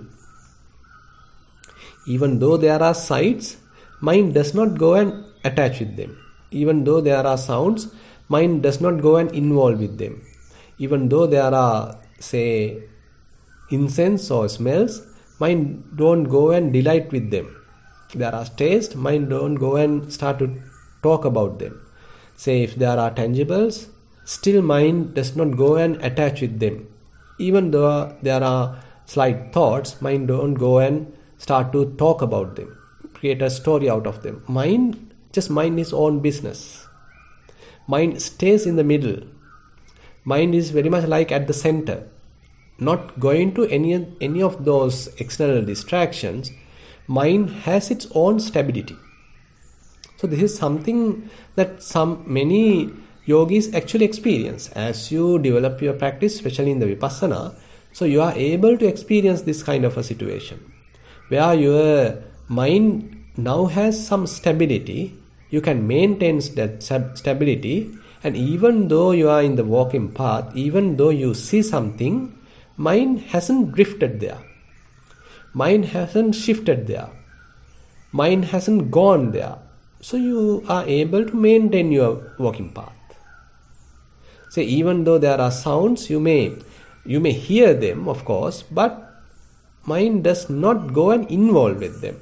Even though there are sights, mind does not go and attach with them. Even though there are sounds, mind does not go and involve with them. Even though there are, say, incense or smells, mind don't go and delight with them. There are tastes, mind don't go and start to talk about them. Say if there are tangibles, still mind does not go and attach with them. Even though there are slight thoughts, mind don't go and start to talk about them, create a story out of them. Mind just mind his own business. Mind stays in the middle. Mind is very much like at the center, not going to any any of those external distractions. Mind has its own stability. So this is something that some many yogis actually experience. As you develop your practice, especially in the vipassana, so you are able to experience this kind of a situation where your mind now has some stability. You can maintain that stability, and even though you are in the walking path, even though you see something, mind hasn't drifted there. Mind hasn't shifted there. Mind hasn't gone there. So you are able to maintain your walking path. Say even though there are sounds, you may you may hear them, of course, but mind does not go and involve with them.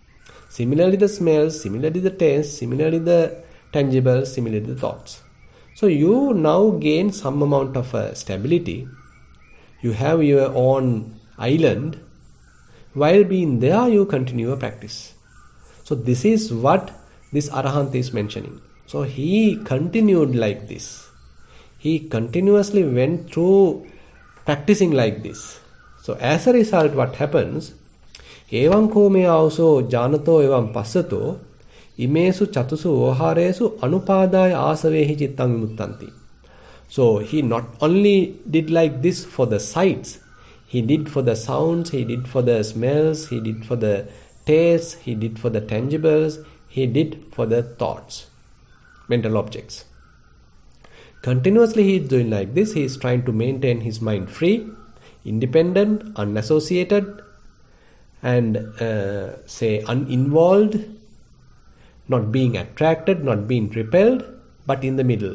Similarly the smells, similarly the taste, similarly the tangibles, similarly the thoughts. So you now gain some amount of uh, stability. You have your own island. While being there, you continue your practice. So this is what this Arahant is mentioning. So he continued like this. He continuously went through practicing like this. So as a result, what happens? Evam kome also janato evam passato imesu chatusu voharesu anupadaya asavehi chittang vimuttanti. So he not only did like this for the sights, he did for the sounds, he did for the smells, he did for the tastes, he did for the tangibles, he did for the thoughts, mental objects. Continuously he is doing like this. He is trying to maintain his mind free, independent, unassociated, and uh, say uninvolved, not being attracted, not being repelled, but in the middle,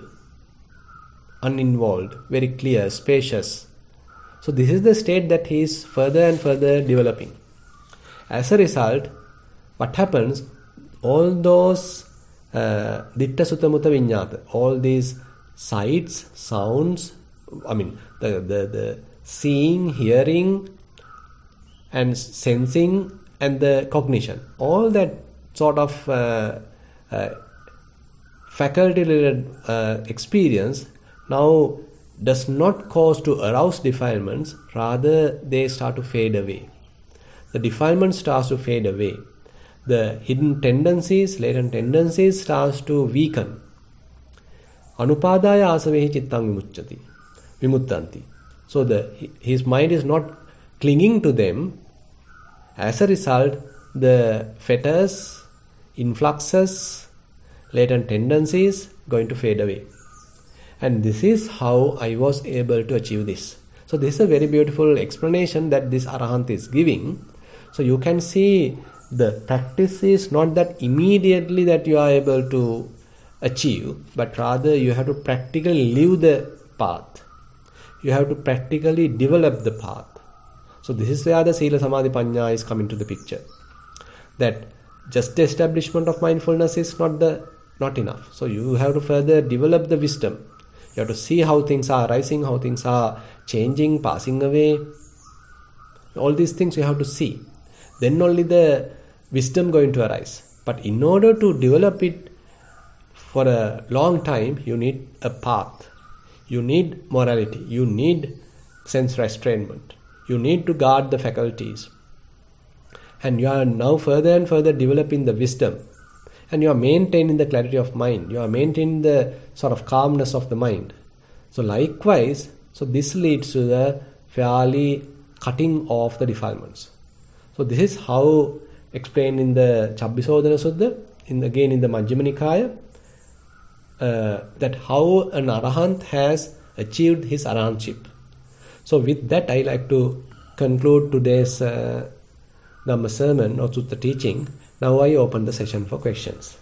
uninvolved, very clear, spacious. So this is the state that he is further and further developing. As a result, what happens? All those uh, ditta sutta mutta viññāta, all these sights, sounds, I mean the, the, the seeing, hearing and sensing and the cognition, all that sort of uh, uh, faculty related uh, experience now does not cause to arouse defilements, rather they start to fade away. The defilement starts to fade away. The hidden tendencies, latent tendencies starts to weaken. Anupadaya asavehi chittang vimucchati, vimuttanti. So the his mind is not clinging to them. As a result, the fetters, influxes, latent tendencies going to fade away. And this is how I was able to achieve this. So this is a very beautiful explanation that this Arahant is giving. So you can see the practice is not that immediately that you are able to achieve, but rather you have to practically live the path. You have to practically develop the path. So this is where the Sila Samadhi Panya is coming to the picture. That just the establishment of mindfulness is not the not enough. So you have to further develop the wisdom. You have to see how things are arising, how things are changing, passing away. All these things you have to see. Then only the wisdom going to arise. But in order to develop it for a long time, you need a path. You need morality. You need sense restrainment. You need to guard the faculties. And you are now further and further developing the wisdom. And you are maintaining the clarity of mind. You are maintaining the sort of calmness of the mind. So likewise, so this leads to the fairly cutting off the defilements. So this is how explained in the Chabbisodana Sutta, in again in the Majjhima Nikaya, uh, that how an Arahant has achieved his Arahantship. So with that, I like to conclude today's uh, Dhamma sermon or Sutta teaching. Now I open the session for questions.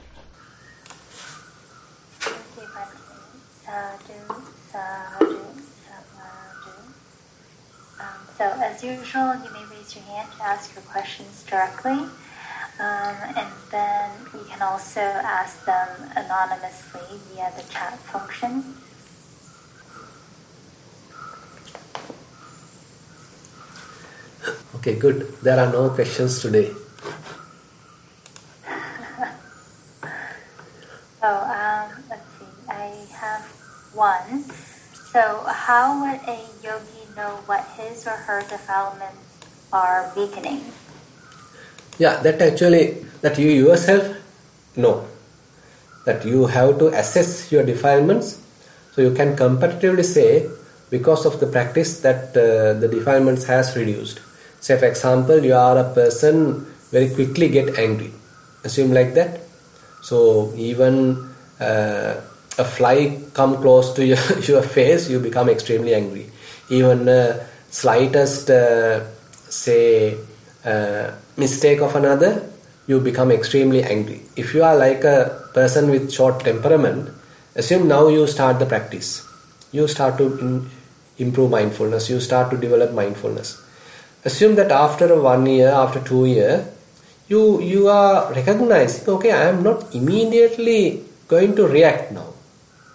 Sadhu, sadhu, sadhu. Um, so as usual, you may raise your hand to ask your questions directly. Um, and then you can also ask them anonymously via the chat function. Okay, good. There are no questions today. So, um, let's see, I have one. So, how would a yogi know what his or her defilements are weakening? Yeah, that actually, that you yourself know. That you have to assess your defilements. So you can comparatively say, because of the practice, that uh, the defilements has reduced. Say for example, you are a person very quickly get angry. Assume like that. So even uh, a fly come close to your, your face, you become extremely angry. Even uh, slightest uh, say uh, mistake of another, you become extremely angry. If you are like a person with short temperament, assume now you start the practice. You start to in, improve mindfulness. You start to develop mindfulness. Assume that after one year, after two years, you you are recognizing, okay, I am not immediately going to react now.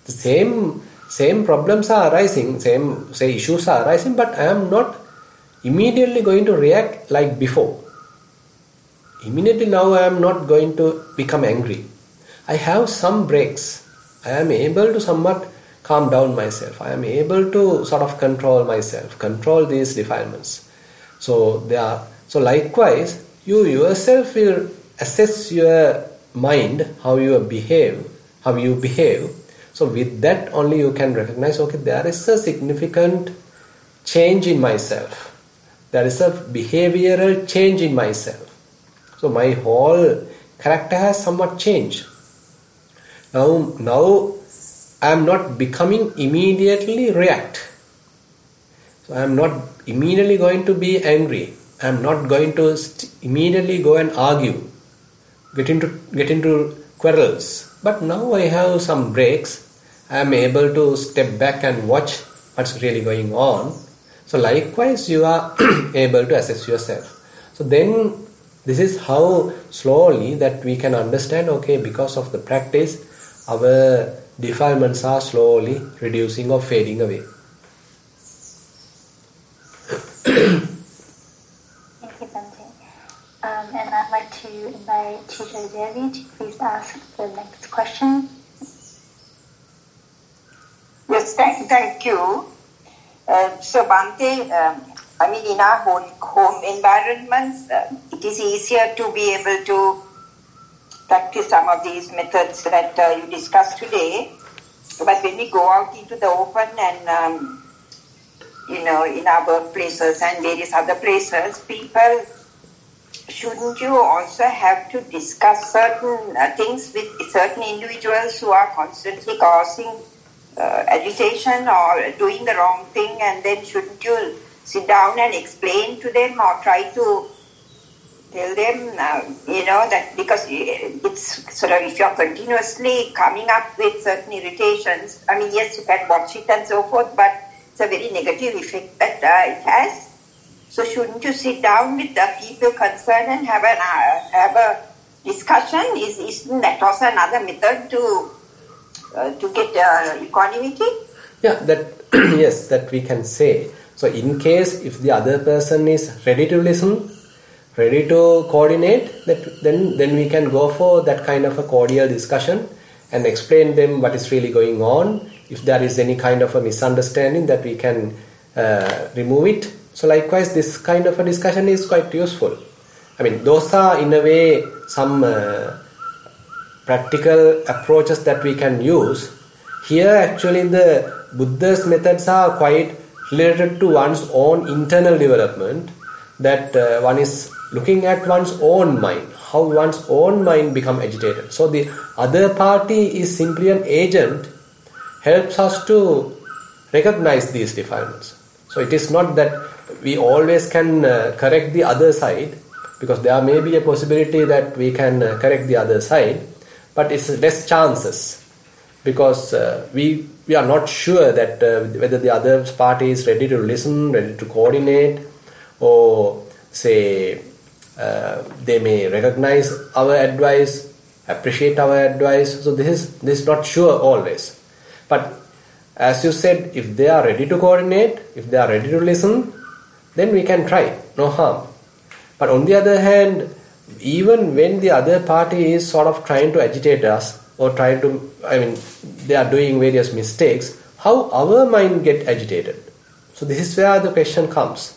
The same same problems are arising, same say issues are arising, but I am not immediately going to react like before. Immediately now I am not going to become angry. I have some breaks. I am able to somewhat calm down myself. I am able to sort of control myself, control these defilements. So they are, so likewise, you yourself will assess your mind, how you behave, how you behave. So with that only you can recognize, okay, there is a significant change in myself. There is a behavioral change in myself. So my whole character has somewhat changed. Now, now I am not becoming immediately react. So I am not immediately going to be angry. I am not going to st- immediately go and argue, get into get into quarrels. But now I have some breaks. I am able to step back and watch what's really going on. So likewise, you are able to assess yourself. So then, this is how slowly that we can understand, okay, because of the practice, our defilements are slowly reducing or fading away. Thank you, Bhante. Um, and I'd like to invite Teacher Devi to please ask the next question. Yes, thank, thank you. Uh, so, Bhante, um, I mean, in our home, home environments, uh, it is easier to be able to practice some of these methods that uh, you discussed today. But when we go out into the open and, um, you know, in our workplaces and various other places, people, shouldn't you also have to discuss certain uh, things with certain individuals who are constantly causing uh, agitation or doing the wrong thing, and then shouldn't you sit down and explain to them or try to tell them, uh, you know, that because it's sort of, if you're continuously coming up with certain irritations, I mean, yes, you can watch it and so forth, but it's a very negative effect that uh, it has. So shouldn't you sit down with the people concerned and have, an, uh, have a discussion? Is, isn't that also another method to uh, to get uh, equanimity? Yeah, that yes, that we can say. So in case if the other person is ready to listen, ready to coordinate, that then then we can go for that kind of a cordial discussion and explain them what is really going on. If there is any kind of a misunderstanding, that we can uh, remove it. So likewise, this kind of a discussion is quite useful. I mean, those are in a way some uh, practical approaches that we can use. Here actually the Buddha's methods are quite related to one's own internal development, that uh, one is looking at one's own mind, how one's own mind become agitated. So the other party is simply an agent, helps us to recognize these defilements. So it is not that we always can uh, correct the other side, because there may be a possibility that we can uh, correct the other side, but it's less chances, because uh, we we are not sure that uh, whether the other party is ready to listen, ready to coordinate, or say uh, they may recognize our advice, appreciate our advice. So this is this is not sure always. But as you said, if they are ready to coordinate, if they are ready to listen, then we can try, no harm. But on the other hand, even when the other party is sort of trying to agitate us, or trying to, I mean, they are doing various mistakes, how our mind get agitated? So this is where the question comes.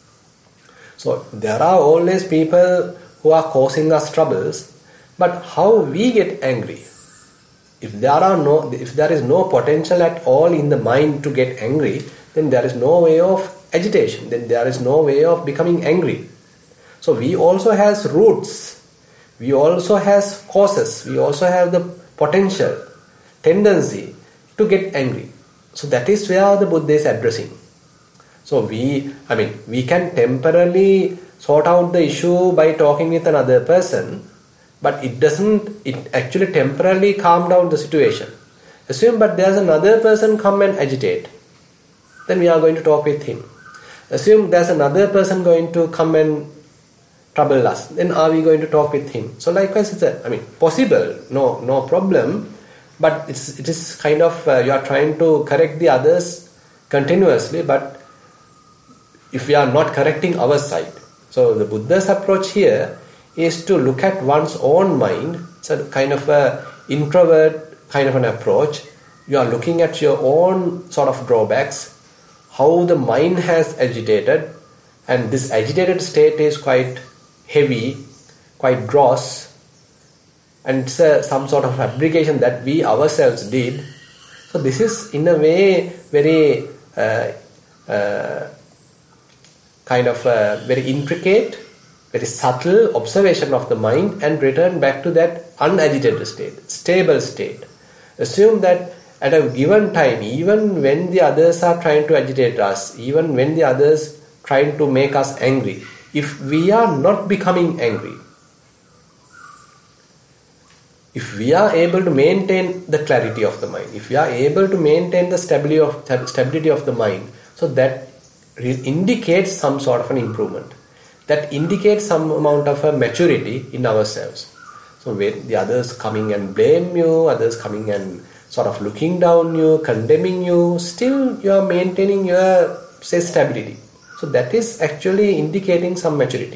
So there are always people who are causing us troubles, but how we get angry? If there are no, if there is no potential at all in the mind to get angry, then there is no way of agitation. Then there is no way of becoming angry. So we also has roots. We also has causes. We also have the potential, tendency to get angry. So that is where the Buddha is addressing. So we, I mean, we can temporarily sort out the issue by talking with another person, but it doesn't, it actually temporarily calm down the situation. Assume but there's another person come and agitate, then we are going to talk with him. Assume there's another person going to come and trouble us, then are we going to talk with him? So likewise, it's a, I mean, possible, no, no problem, but it's, it is kind of, uh, you are trying to correct the others continuously, but if we are not correcting our side. So the Buddha's approach here is to look at one's own mind. It's a kind of a introvert kind of an approach. You are looking at your own sort of drawbacks, how the mind has agitated, and this agitated state is quite heavy, quite gross, and it's a, some sort of fabrication that we ourselves did. So this is in a way very uh, uh, kind of a very intricate, very subtle observation of the mind, and return back to that unagitated state, stable state. Assume that at a given time, even when the others are trying to agitate us, even when the others trying to make us angry, if we are not becoming angry, if we are able to maintain the clarity of the mind, if we are able to maintain the stability of stability of the mind, so that indicates some sort of an improvement. That indicates some amount of a maturity in ourselves. So when the others coming and blame you, others coming and sort of looking down you, condemning you, still you are maintaining your, say, stability. So that is actually indicating some maturity.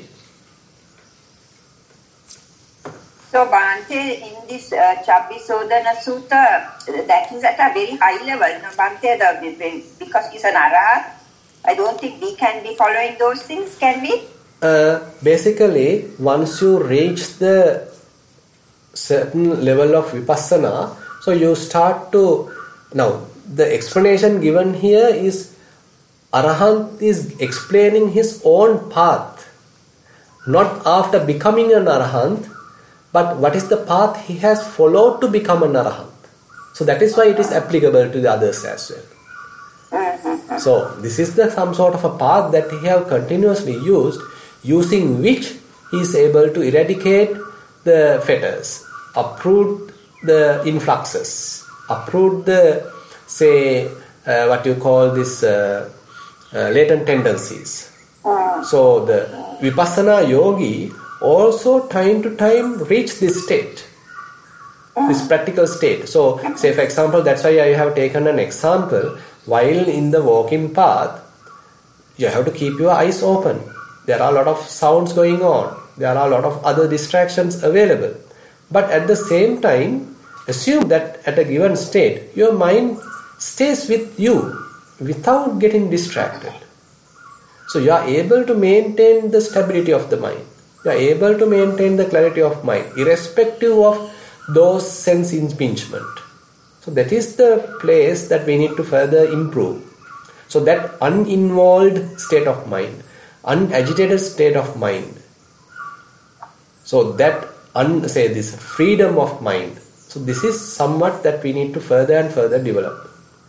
So Bhante, in this uh, Chabisodana Sutta, that is at a very high level. No, Bhante, the, because he's an Arahat, I don't think we can be following those things, can we? Uh, basically, once you reach the certain level of vipassana, so you start to, now the explanation given here is Arahant is explaining his own path, not after becoming an Arahant, but what is the path he has followed to become an Arahant. So that is why it is applicable to the others as well. So this is the some sort of a path that he have continuously used, using which he is able to eradicate the fetters, uproot the influxes, uproot the, say, uh, what you call this uh, uh, latent tendencies. So the Vipassana yogi also time to time reach this state, this practical state. So say for example, that's why I have taken an example, while in the walking path, you have to keep your eyes open. There are a lot of sounds going on. There are a lot of other distractions available. But at the same time, assume that at a given state, your mind stays with you without getting distracted. So you are able to maintain the stability of the mind. You are able to maintain the clarity of mind, irrespective of those sense impingement. So that is the place that we need to further improve. So that uninvolved state of mind, unagitated state of mind. So that, un, say this, freedom of mind. So this is somewhat that we need to further and further develop.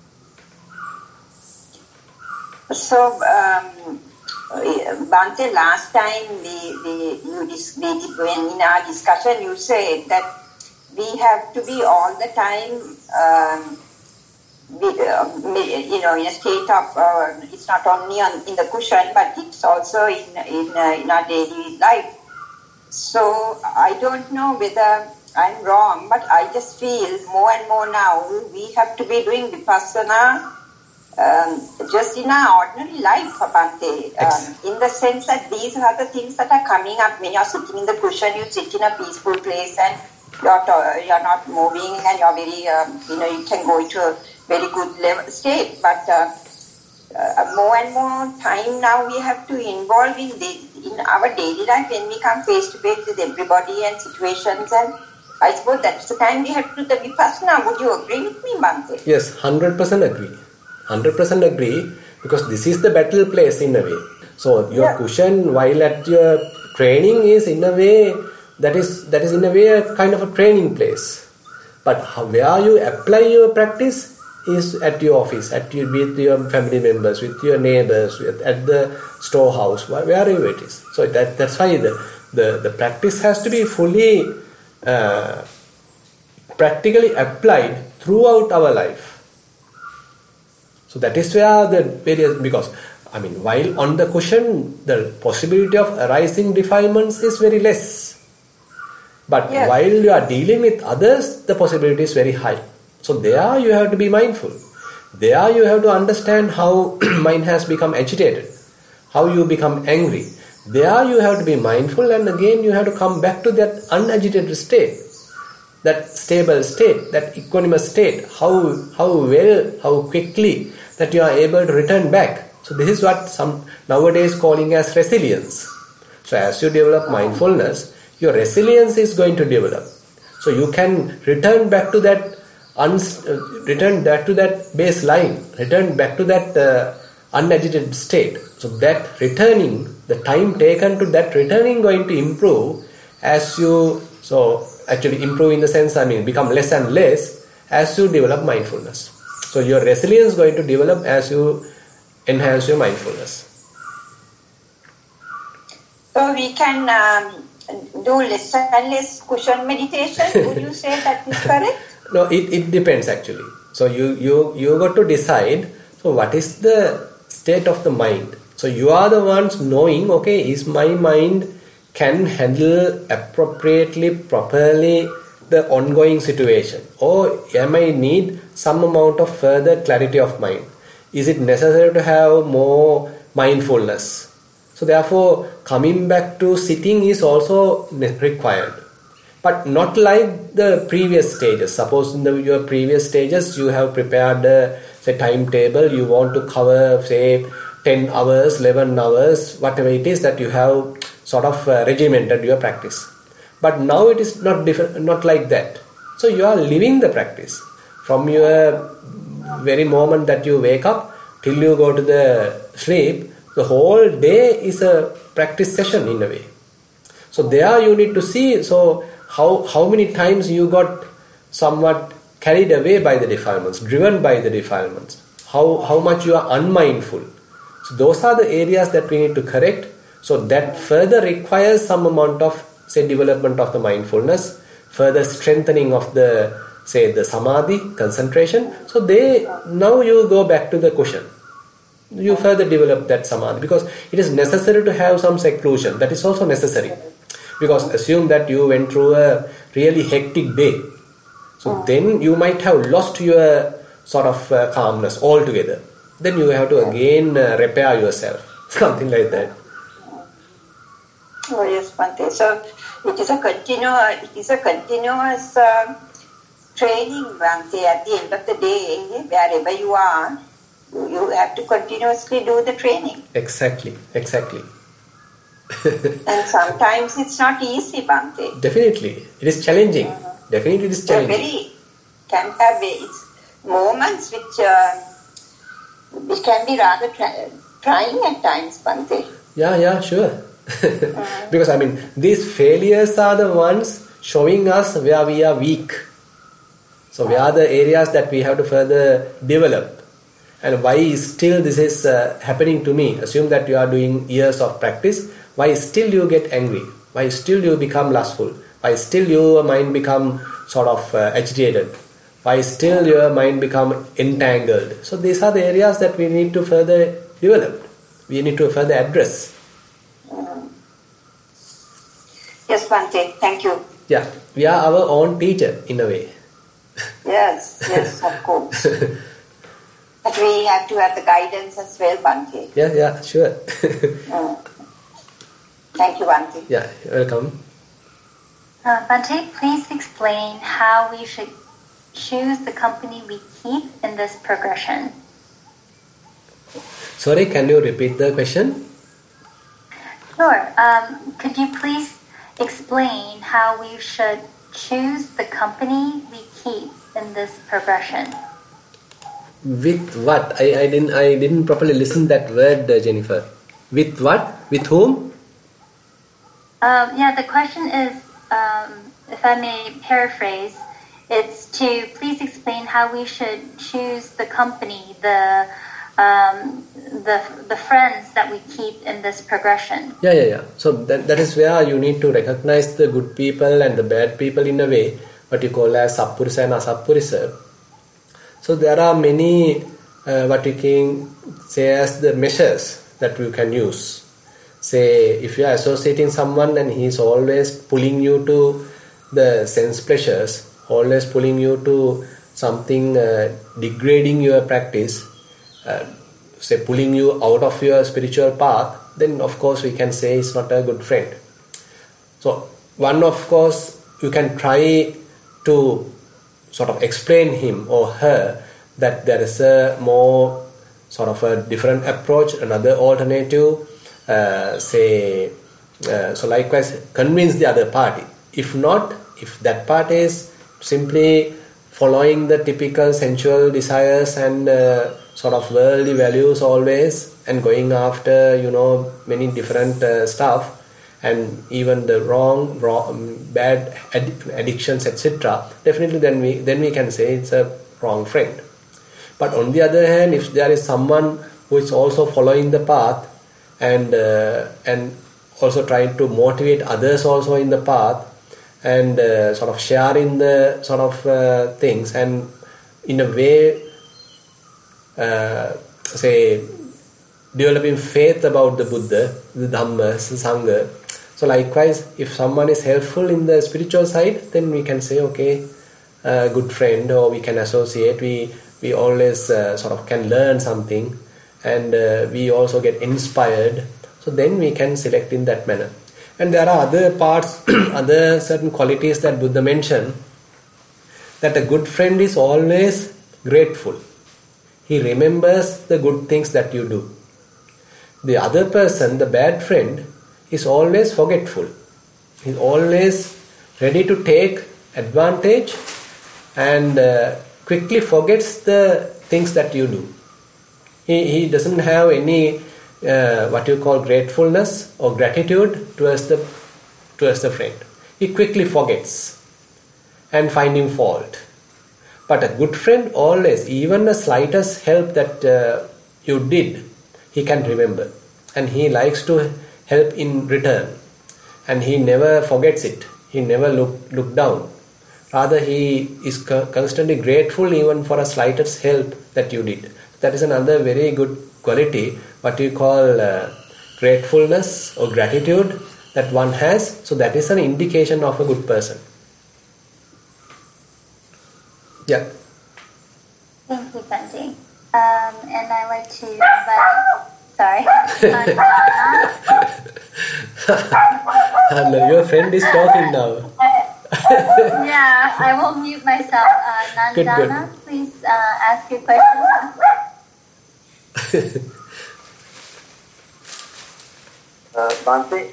So, um, Bhante, last time we, we, you dis- we, when in our discussion you said that we have to be all the time, um, we, uh, you know, in a state of, uh, it's not only on, in the cushion, but it's also in, in, uh, in our daily life. So, I don't know whether I'm wrong, but I just feel more and more now we have to be doing Vipassana Um, just in our ordinary life, Bhante, um, in the sense that these are the things that are coming up. When you're sitting in the cushion, you sit in a peaceful place and you're, to, you're not moving and you're very, um, you know, you can go into a very good level state. But uh, uh, more and more time now we have to involve in, the, in our daily life when we come face to face with everybody and situations, and I suppose that's the time we have to do the Vipassana. Would you agree with me, Bhante? Yes, one hundred percent agree. one hundred percent agree, because this is the battle place in a way. So your yeah. cushion while at your training is in a way, that is that is in a way a kind of a training place. But how, where you apply your practice is at your office, at your, with your family members, with your neighbors, with, at the storehouse, wherever it is. So that that's why the, the, the practice has to be fully uh, practically applied throughout our life. So that is where the various, because I mean, while on the cushion, the possibility of arising defilements is very less. But yeah. while you are dealing with others, the possibility is very high. So there you have to be mindful. There you have to understand how mind has become agitated, how you become angry. There you have to be mindful, and again you have to come back to that unagitated state, that stable state, that equanimous state, how, how well, how quickly that you are able to return back. So this is what some nowadays calling as resilience. So as you develop mindfulness, your resilience is going to develop. So you can return back to that uns, uh, return back to that baseline, return back to that uh, unagitated state. So that returning, the time taken to that returning going to improve as you, so actually improve in the sense, I mean, become less and less as you develop mindfulness. So your resilience is going to develop as you enhance your mindfulness. So we can um, do less and less cushion meditation. Would you say that is correct? No, it, it depends actually. So you, you, you got to decide, so what is the state of the mind? So you are the ones knowing, okay, is my mind can handle appropriately, properly the ongoing situation, or am I need some amount of further clarity of mind? Is it necessary to have more mindfulness? So therefore, coming back to sitting is also required, but not like the previous stages. Suppose in the, your previous stages you have prepared a say timetable, you want to cover say ten hours, eleven hours, whatever it is that you have sort of uh, regimented your practice. But now it is not different, not like that. So you are living the practice from your very moment that you wake up till you go to the sleep. The whole day is a practice session in a way. So there you need to see, so how how many times you got somewhat carried away by the defilements, driven by the defilements, how how much you are unmindful. So those are the areas that we need to correct. So that further requires some amount of say development of the mindfulness, further strengthening of the say the samadhi, concentration. So they now you go back to the cushion. You further develop that samadhi, because it is necessary to have some seclusion. That is also necessary, because assume that you went through a really hectic day, so then you might have lost your sort of uh, calmness altogether. Then you have to again uh, repair yourself, something like that. Oh yes, Bhante. So it is a continuous, it is a continuous uh, training, Bhante. At the end of the day, wherever you are, you, you have to continuously do the training. Exactly, exactly. And sometimes it's not easy, Bhante. Definitely, it is challenging. Mm-hmm. Definitely, it is challenging. Very can have it's moments which uh, which can be rather try, trying at times, Bhante. Yeah, yeah, sure. Mm-hmm. Because I mean, these failures are the ones showing us where we are weak. So where are the areas that we have to further develop? And why still this is uh, happening to me? Assume that you are doing years of practice. Why still you get angry? Why still you become lustful? Why still your mind become sort of uh, agitated? Why still your mind become entangled? So these are the areas that we need to further develop. We need to further address. Mm. Yes, Bhante, thank you. Yeah, we are our own teacher in a way. Yes, yes, of course. But we have to have the guidance as well, Bhante. Yeah, yeah, sure. mm. Thank you, Bhante. Yeah, welcome. Uh, Bhante, please explain how we should choose the company we keep in this progression. Sorry, can you repeat the question? Sure. Um, could you please explain how we should choose the company we keep in this progression? With what? I, I didn't I didn't properly listen that word, uh, Jennifer. With what? With whom? Um, yeah, the question is, um, if I may paraphrase, it's to please explain how we should choose the company, the um, the the friends that we keep in this progression. Yeah, yeah, yeah. So that that is where you need to recognize the good people and the bad people in a way, what you call as Sappurisa and Asappurisa. So there are many uh, what you can say as the measures that you can use. Say if you are associating someone and he is always pulling you to the sense pleasures, always pulling you to something uh, degrading your practice, uh, say pulling you out of your spiritual path, then of course we can say it's not a good friend. So one, of course, you can try to sort of explain him or her that there is a more sort of a different approach, another alternative, uh, say, uh, so likewise convince the other party. If not, if that party is simply following the typical sensual desires and uh, sort of worldly values always, and going after, you know, many different uh, stuff, and even the wrong, wrong bad addi- addictions, et cetera, definitely then we then we can say it's a wrong friend. But on the other hand, if there is someone who is also following the path and uh, and also trying to motivate others also in the path, and uh, sort of sharing the sort of uh, things, and in a way, uh, say, developing faith about the Buddha, the Dhamma, the Sangha. So likewise, if someone is helpful in the spiritual side, then we can say, okay, a good friend, or we can associate. We we always uh, sort of can learn something, and uh, we also get inspired. So then we can select in that manner. And there are other parts, other certain qualities that Buddha mentioned, that a good friend is always grateful. He remembers the good things that you do. The other person, the bad friend, is always forgetful. He's always ready to take advantage and uh, quickly forgets the things that you do. He, he doesn't have any uh, what you call gratefulness or gratitude towards the towards the friend. He quickly forgets and finding fault. But a good friend always, even the slightest help that uh, you did, he can remember, and he likes to help in return, and he never forgets it. He never look look down. Rather, he is co- constantly grateful even for a slightest help that you did. That is another very good quality, what you call uh, gratefulness or gratitude that one has. So that is an indication of a good person. Yeah. Thank you, Bhante. Um, and I like to invite, sorry, Hello, your friend is talking now. Yeah, I will mute myself. Uh, Nandana, good, good. Please uh, ask your question. uh, Bhante,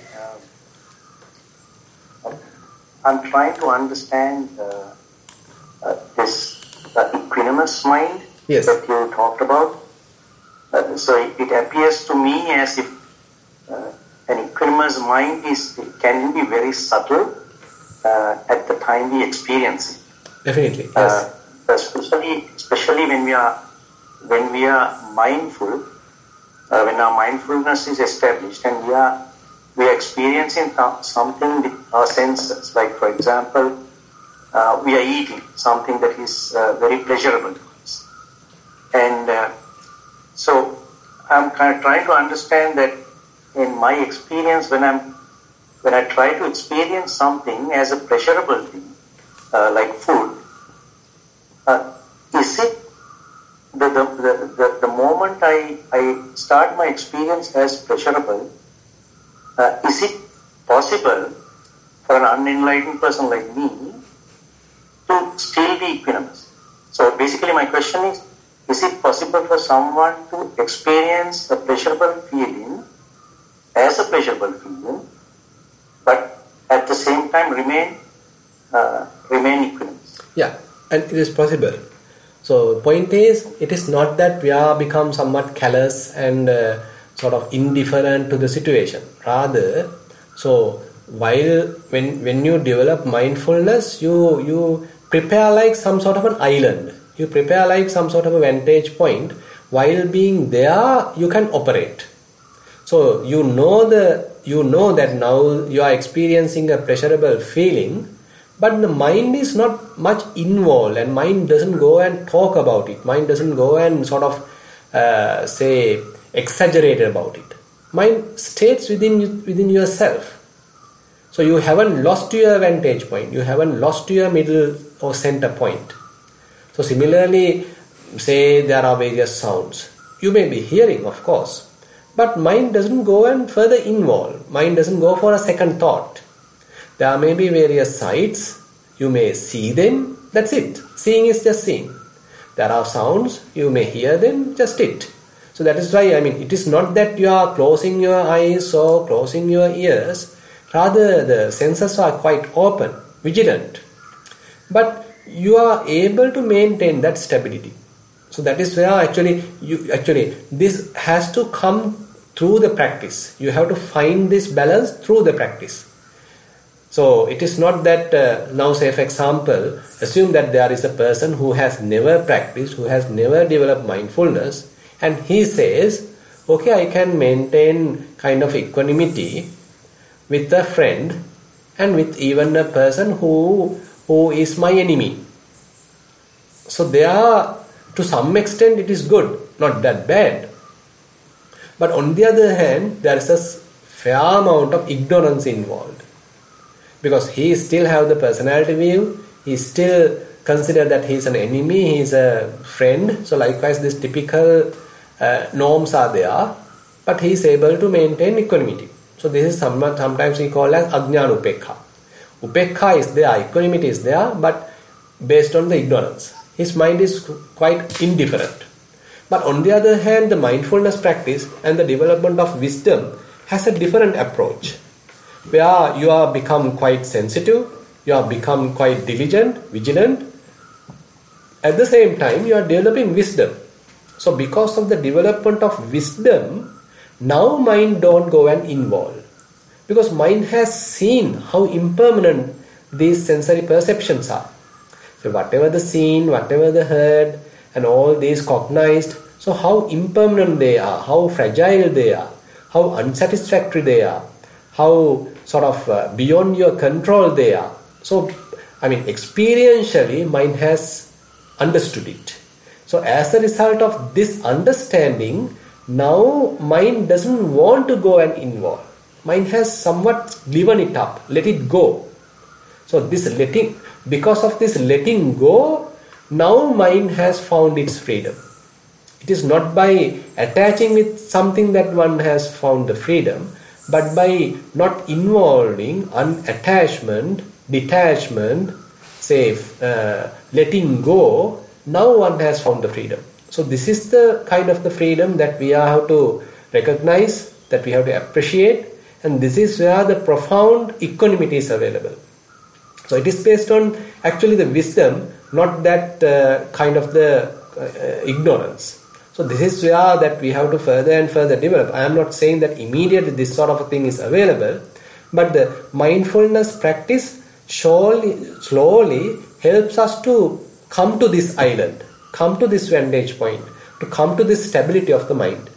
uh, I'm trying to understand uh, uh, this uh, equanimous mind yes. that you talked about. Uh, so it, it appears to me as if uh, an equanimous mind is can be very subtle uh, at the time we experience it. Definitely, yes. Uh, especially, especially when we are when we are mindful, uh, when our mindfulness is established, and we are we are experiencing something with our senses. Like, for example, uh, we are eating something that is uh, very pleasurable to us, and uh, so I'm kind of trying to understand that in my experience, when I'm when I try to experience something as a pleasurable thing, uh, like food, uh, is it the the, the, the the moment I, I start my experience as pleasurable, uh, is it possible for an unenlightened person like me to still be equanimous? So basically my question is, is it possible for someone to experience a pleasurable feeling as a pleasurable feeling, but at the same time remain uh, remain equanimous? Yeah, and it is possible. So point is, it is not that we are become somewhat callous and uh, sort of indifferent to the situation. Rather, so while when when you develop mindfulness, you you prepare like some sort of an island. You prepare like some sort of a vantage point. While being there, you can operate. So you know the you know that now you are experiencing a pleasurable feeling, but the mind is not much involved, and mind doesn't go and talk about it. Mind doesn't go and sort of uh, say exaggerate about it. Mind stays within within yourself. So you haven't lost your vantage point. You haven't lost your middle or center point. So similarly, say there are various sounds. You may be hearing, of course, but mind doesn't go and further involve. Mind doesn't go for a second thought. There may be various sights. You may see them. That's it. Seeing is just seeing. There are sounds. You may hear them. Just it. So that is why, I mean, it is not that you are closing your eyes or closing your ears. Rather, the senses are quite open, vigilant. But you are able to maintain that stability. So that is where actually, you actually this has to come through the practice. You have to find this balance through the practice. So it is not that, uh, now say for example, assume that there is a person who has never practiced, who has never developed mindfulness, and he says, okay, I can maintain kind of equanimity with a friend and with even a person who who is my enemy. So there, to some extent it is good, not that bad. But on the other hand, there is a fair amount of ignorance involved. Because he still have the personality view, he still consider that he is an enemy, he is a friend. So likewise, these typical uh, norms are there, but he is able to maintain equanimity. So this is somewhat, sometimes we call as ajnana upekha. Upekha is there, equanimity is there, but based on the ignorance. His mind is quite indifferent. But on the other hand, the mindfulness practice and the development of wisdom has a different approach, where you are become quite sensitive, you are become quite diligent, vigilant. At the same time, you are developing wisdom. So because of the development of wisdom, now mind don't go and involve. Because mind has seen how impermanent these sensory perceptions are. So whatever the seen, whatever the heard, and all these cognized, so how impermanent they are, how fragile they are, how unsatisfactory they are, how sort of uh, beyond your control they are. So, I mean, experientially, mind has understood it. So, as a result of this understanding, now mind doesn't want to go and involve. Mind has somewhat given it up, let it go. So, this letting, because of this letting go, now mind has found its freedom. It is not by attaching with something that one has found the freedom, but by not involving unattachment, detachment, say uh, letting go, now one has found the freedom. So this is the kind of the freedom that we have to recognize, that we have to appreciate, and this is where the profound equanimity is available. So it is based on actually the wisdom, not that uh, kind of the uh, ignorance. So this is where that we have to further and further develop. I am not saying that immediately this sort of a thing is available, but the mindfulness practice surely, slowly helps us to come to this island, come to this vantage point, to come to this stability of the mind.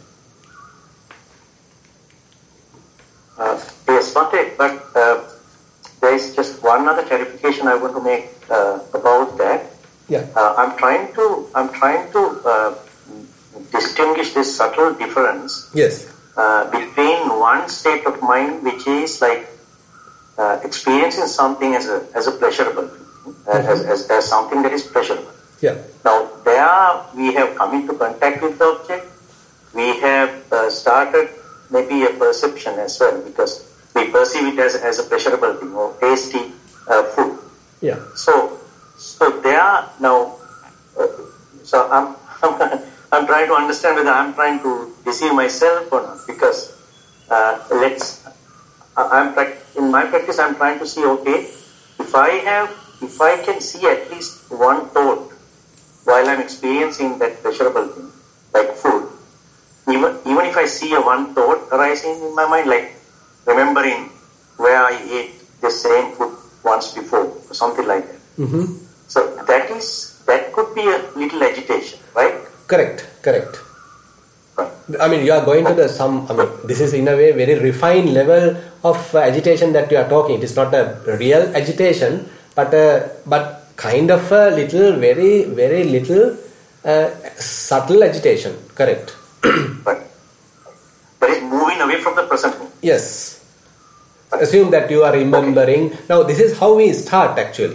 Uh, yes, Bhante, but uh, there is just one other clarification I want to make uh, about that. Yeah. Uh, I'm trying to I'm trying to uh, distinguish this subtle difference. Yes. Uh, between one state of mind which is like uh, experiencing something as a as a pleasurable, mm-hmm. as, as as something that is pleasurable. Yeah. Now there we have come into contact with the object. We have uh, started maybe a perception as well, because we perceive it as as a pleasurable thing or tasty uh, food. Yeah. So so there now. Uh, so I'm. I'm I'm trying to understand whether I'm trying to deceive myself or not, because uh, let's. I'm in my practice. I'm trying to see. Okay, if I have, if I can see at least one thought while I'm experiencing that pleasurable thing, like food. Even even if I see a one thought arising in my mind, like remembering where I ate the same food once before, or something like that. Mm-hmm. So that is that could be a little agitation, right? Correct, correct. I mean, you are going to the some, I mean, this is in a way very refined level of uh, agitation that you are talking. It is not a real agitation, but uh, but kind of a little, very, very little uh, subtle agitation. Correct. But, but it's moving away from the present moment. Yes. Assume that you are remembering. Now, this is how we start actually.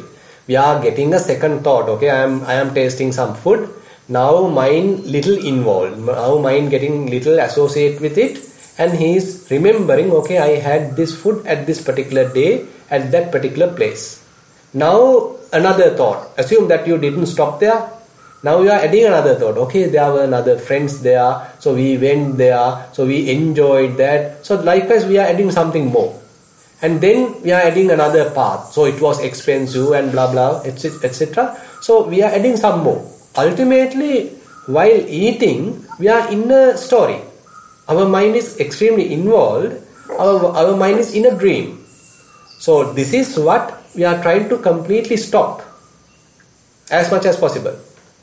we are getting a second thought. Okay, I am I am tasting some food. Now mind little involved. Now mind getting little associated with it, and he is remembering. Okay, I had this food at this particular day at that particular place. Now another thought. Assume that you didn't stop there. Now you are adding another thought. Okay, there were another friends there, so we went there, so we enjoyed that. So likewise, we are adding something more. And then we are adding another path. So it was expensive and blah blah, et cetera. So we are adding some more. Ultimately, while eating, we are in a story. Our mind is extremely involved. Our, our mind is in a dream. So this is what we are trying to completely stop as much as possible.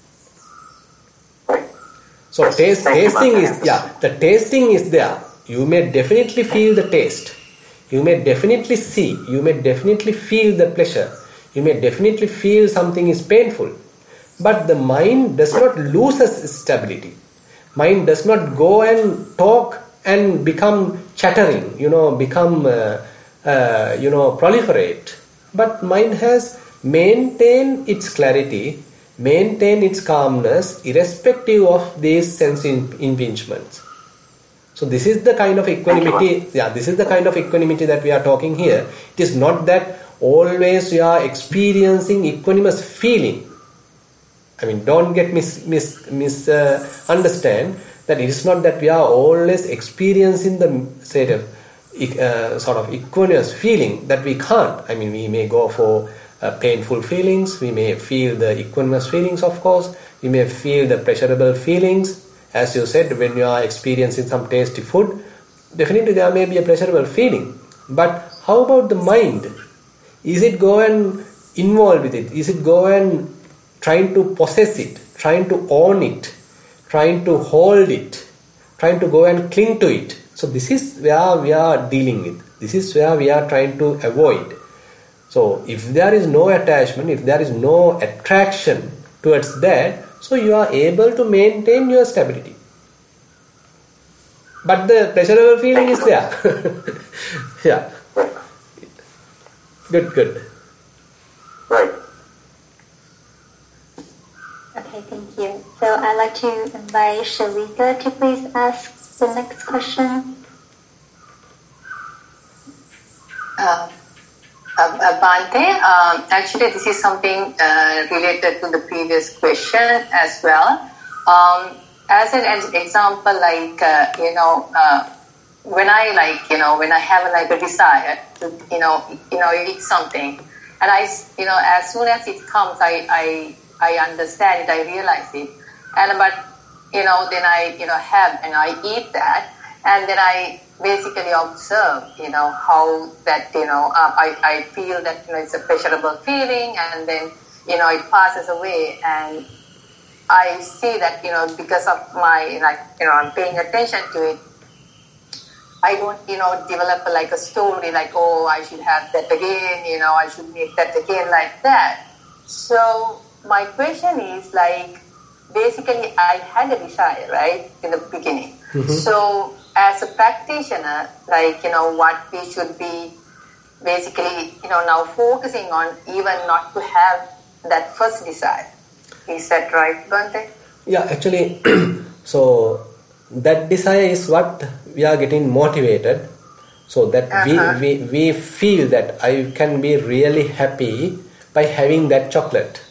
So taste, tasting is, yeah, the tasting is there. You may definitely feel the taste. You may definitely see. You may definitely feel the pleasure. You may definitely feel something is painful. But the mind does not lose its stability. Mind does not go and talk and become chattering, you know, become, uh, uh, you know, proliferate. But mind has maintained its clarity, maintain its calmness irrespective of these sense impingements. So this is the kind of equanimity, yeah, this is the kind of equanimity that we are talking here. It is not that always we are experiencing equanimous feeling. I mean, don't get mis, mis, mis uh, understand that it is not that we are always experiencing the state of uh, sort of equanimous feeling that we can't. I mean, we may go for Uh, painful feelings, we may feel the equanimous feelings, of course, we may feel the pleasurable feelings. As you said, when you are experiencing some tasty food, definitely there may be a pleasurable feeling. But how about the mind? Is it go and involve with it? Is it go and trying to possess it, trying to own it, trying to hold it, trying to go and cling to it? So this is where we are dealing with. This is where we are trying to avoid. So if there is no attachment, if there is no attraction towards that, so you are able to maintain your stability. But the pleasurable feeling is there. Yeah. Good, good. Right. Okay, thank you. So I'd like to invite Shalika to please ask the next question. Uh, Uh, Bhante, um, actually this is something uh, related to the previous question as well. Um, as an as example, like, uh, you know, uh, when I like, you know, when I have like a desire to, you know, you know, eat something, and I, you know, as soon as it comes, I, I, I understand it, I realize it, and but, you know, then I, you know, have and I eat that, and then I basically observe, you know, how that, you know, uh, I, I feel that, you know, it's a pleasurable feeling, and then, you know, it passes away, and I see that, you know, because of my, like, you know, I'm paying attention to it, I don't, you know, develop a, like a story, like, oh, I should have that again, you know, I should make that again, like that. So my question is, like, basically I had a desire, right, in the beginning. Mm-hmm. So as a practitioner, like, you know, what we should be basically, you know, now focusing on, even not to have that first desire. Is that right, Bhante? Yeah, actually, so that desire is what we are getting motivated. So that uh-huh. we, we, we feel that I can be really happy by having that chocolate.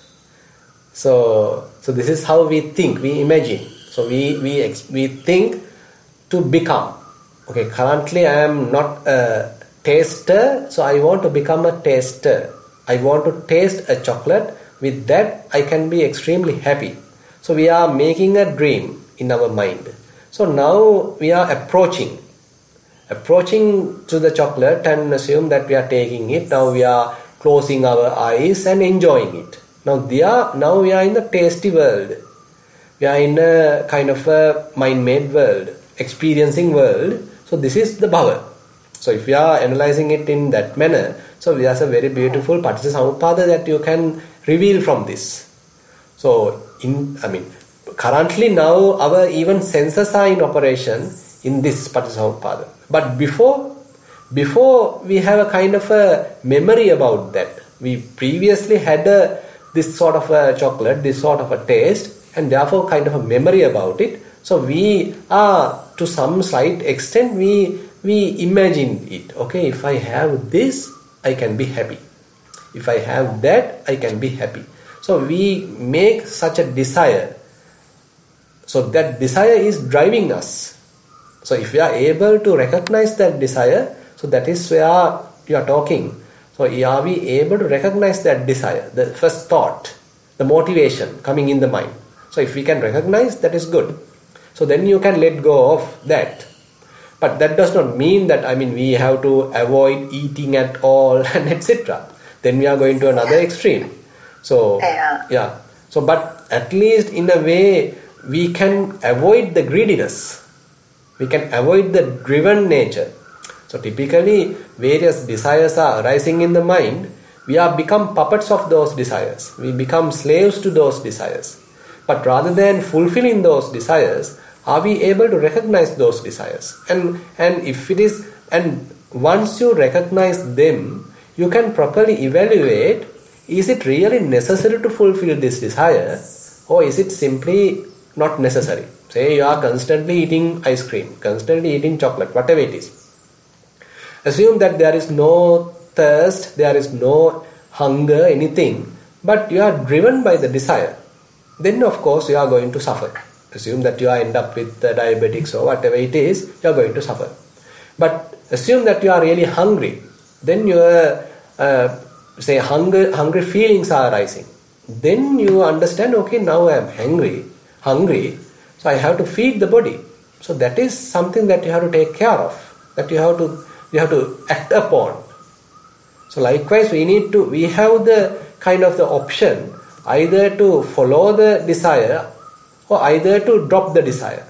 So, so this is how we think, we imagine. So we, we, we think to become. Okay, currently I am not a taster, so I want to become a taster. I want to taste a chocolate. With that, I can be extremely happy. So we are making a dream in our mind. So now we are approaching, approaching to the chocolate and assume that we are taking it. Now we are closing our eyes and enjoying it. Now they are, now we are in the tasty world. We are in a kind of a mind-made world, experiencing world. So this is the bhava. So if you are analyzing it in that manner, so there's a very beautiful Paticca that you can reveal from this. So in, I mean, currently now our even senses are in operation in this Paticca. But before, before we have a kind of a memory about that. We previously had a, this sort of a chocolate, this sort of a taste, and therefore kind of a memory about it. So we are, to some slight extent, we we imagine it. Okay, if I have this, I can be happy. If I have that, I can be happy. So we make such a desire. So that desire is driving us. So if we are able to recognize that desire, so that is where you are talking. So are we able to recognize that desire, the first thought, the motivation coming in the mind? So if we can recognize, that is good. So then you can let go of that. But that does not mean that, I mean, we have to avoid eating at all and et cetera. Then we are going to another extreme. So yeah. yeah. So but at least in a way we can avoid the greediness. We can avoid the driven nature. So typically various desires are arising in the mind. We are become puppets of those desires. We become slaves to those desires. But rather than fulfilling those desires, are we able to recognize those desires? And and if it is, and once you recognize them, you can properly evaluate, is it really necessary to fulfill this desire, or is it simply not necessary? Say you are constantly eating ice cream, constantly eating chocolate, whatever it is. Assume that there is no thirst, there is no hunger, anything, but you are driven by the desire. Then of course you are going to suffer. Assume that you are end up with uh, diabetics or whatever it is, you are going to suffer. But assume that you are really hungry. Then your uh, say hunger, hungry feelings are arising. Then you understand, okay, now I am hungry, hungry, so I have to feed the body. So that is something that you have to take care of, that you have to you have to act upon. So likewise, we need to we have the kind of the option either to follow the desire or either to drop the desire.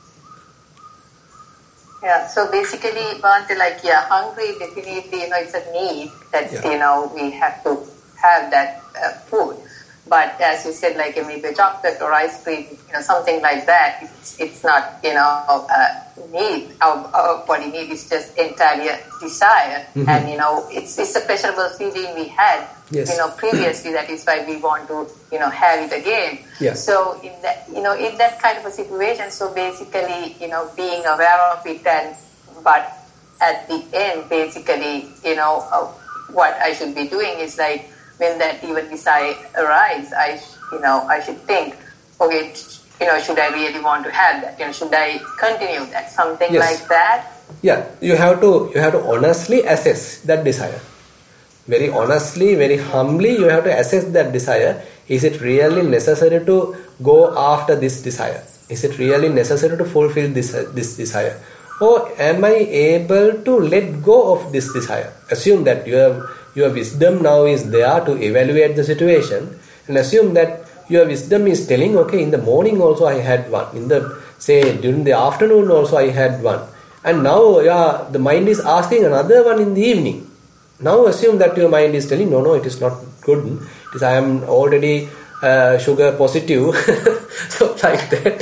Yeah, so basically, Bhante, like, yeah, hungry, definitely, you know, it's a need that, Yeah. you know, we have to have that uh, food. But as you said, like, maybe chocolate or ice cream, you know, something like that, it's, it's not, you know, uh, need. Our, our body need is just entirely a desire. Mm-hmm. And, you know, it's, it's a pleasurable feeling we had, Yes. you know, previously. That is why we want to, you know, have it again. Yeah. So in that, you know, in that kind of a situation, so basically, you know, being aware of it, and but at the end, basically, you know, uh, what I should be doing is like, when that even desire arises, I, you know, I should think, okay, you know, should I really want to have that? You know, should I continue that? Something Yes. like that. Yeah, you have to you have to honestly assess that desire. Very honestly, very humbly, you have to assess that desire. Is it really necessary to go after this desire? Is it really necessary to fulfill this uh, this desire? Or am I able to let go of this desire? Assume that you have your wisdom now is there to evaluate the situation, and assume that your wisdom is telling, okay, in the morning also I had one, in the, say, during the afternoon also I had one, and now yeah, the mind is asking another one in the evening. Now assume that your mind is telling, no, no, it is not good, it is, I am already uh, sugar positive. So like that.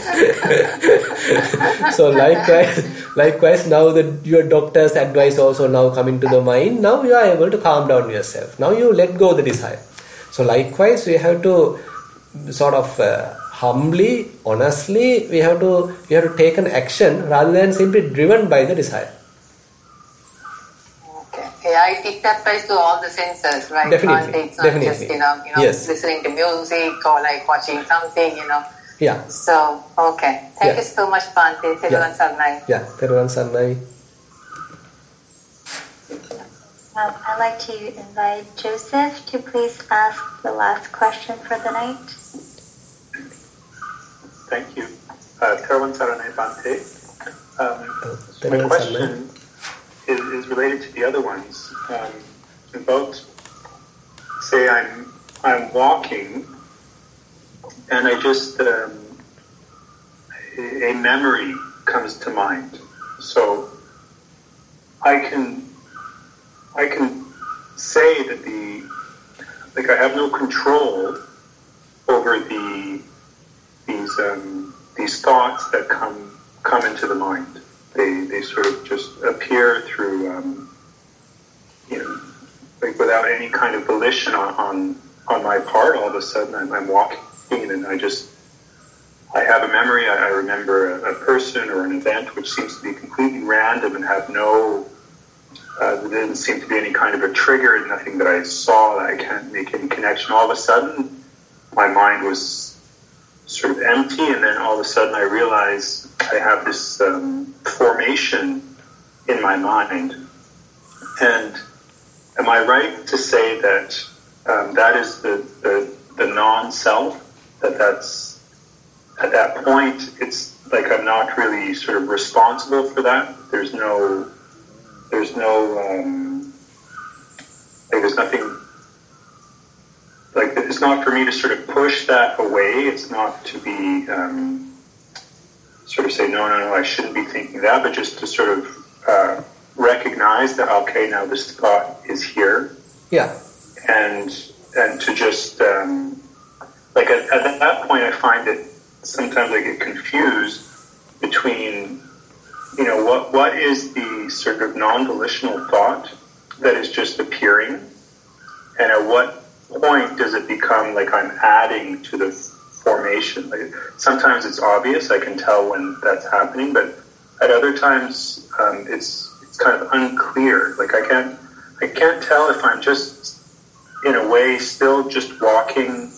So likewise, likewise now that your doctor's advice also now coming to the mind, now you are able to calm down yourself. Now you let go the desire. So likewise, we have to sort of uh, humbly, honestly, we have to we have to take an action rather than simply driven by the desire. Okay. Yeah, it, it applies to all the senses, right? Definitely, It's not definitely. just, you know, you know, Yes. listening to music or like watching something, you know. Yeah. So, okay. Thank Yeah. you so much, Bhante. Thiruvan Sarnai. Yeah, Thiruvan Sarnai. Um, I'd like to invite Joseph to please ask the last question for the night. Thank you. Uh, Thiruvan Sarnai Bhante. Um, Uh, so my Thiruvan question is, is related to the other ones. Um, in both, say I'm I'm walking, and I just um, a, a memory comes to mind. So I can I can say that the like I have no control over the these um, these thoughts that come come into the mind. They they sort of just appear through um, you know like without any kind of volition on, on, on my part, all of a sudden I'm, I'm walking and I just, I have a memory, I, I remember a, a person or an event which seems to be completely random and have no, uh, there didn't seem to be any kind of a trigger, nothing that I saw, that I can't make any connection. All of a sudden, my mind was sort of empty, and then all of a sudden I realize I have this um, formation in my mind. And am I right to say that um, that is the, the, the non-self, that that's, at that point, it's like I'm not really sort of responsible for that. There's no, there's no, um, like there's nothing, like it's not for me to sort of push that away. It's not to be um, sort of say, no, no, no, I shouldn't be thinking that, but just to sort of uh, recognize that, okay, now this thought is here. Yeah. And, and to just, um, like at, at that point I find it, sometimes I get confused between, you know, what what is the sort of non-volitional thought that is just appearing, and at what point does it become like I'm adding to the formation? Like sometimes it's obvious, I can tell when that's happening, but at other times um, it's it's kind of unclear. Like I can't I can't tell if I'm just in a way still just walking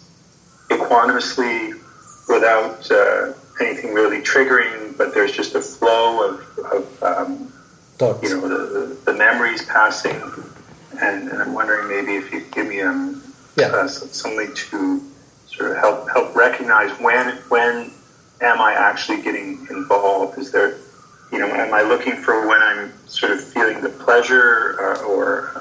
equanimously without uh, anything really triggering, but there's just a flow of, of um, you know, the, the, the memories passing, and, and I'm wondering maybe if you could give me um, yeah. uh, something to sort of help help recognize when when am I actually getting involved? Is there, you know, am I looking for when I'm sort of feeling the pleasure, uh, or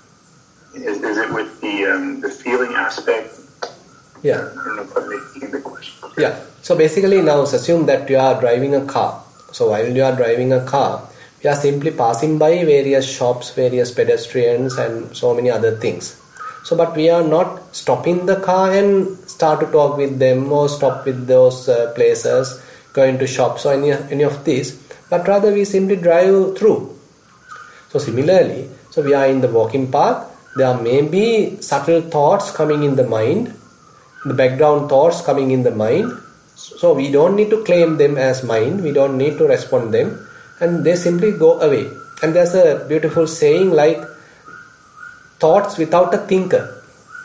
is, is it with the um, the feeling aspect? Yeah. I don't know if I'm making the question. Yeah. So basically now assume that you are driving a car. So while you are driving a car, you are simply passing by various shops, various pedestrians and so many other things. So but we are not stopping the car and start to talk with them or stop with those uh, places, going to shops or any, any of these, but rather we simply drive through. So similarly, so we are in the walking path, there may be subtle thoughts coming in the mind, the background thoughts coming in the mind. So we don't need to claim them as mind, we don't need to respond them, and they simply go away. And there's a beautiful saying like thoughts without a thinker.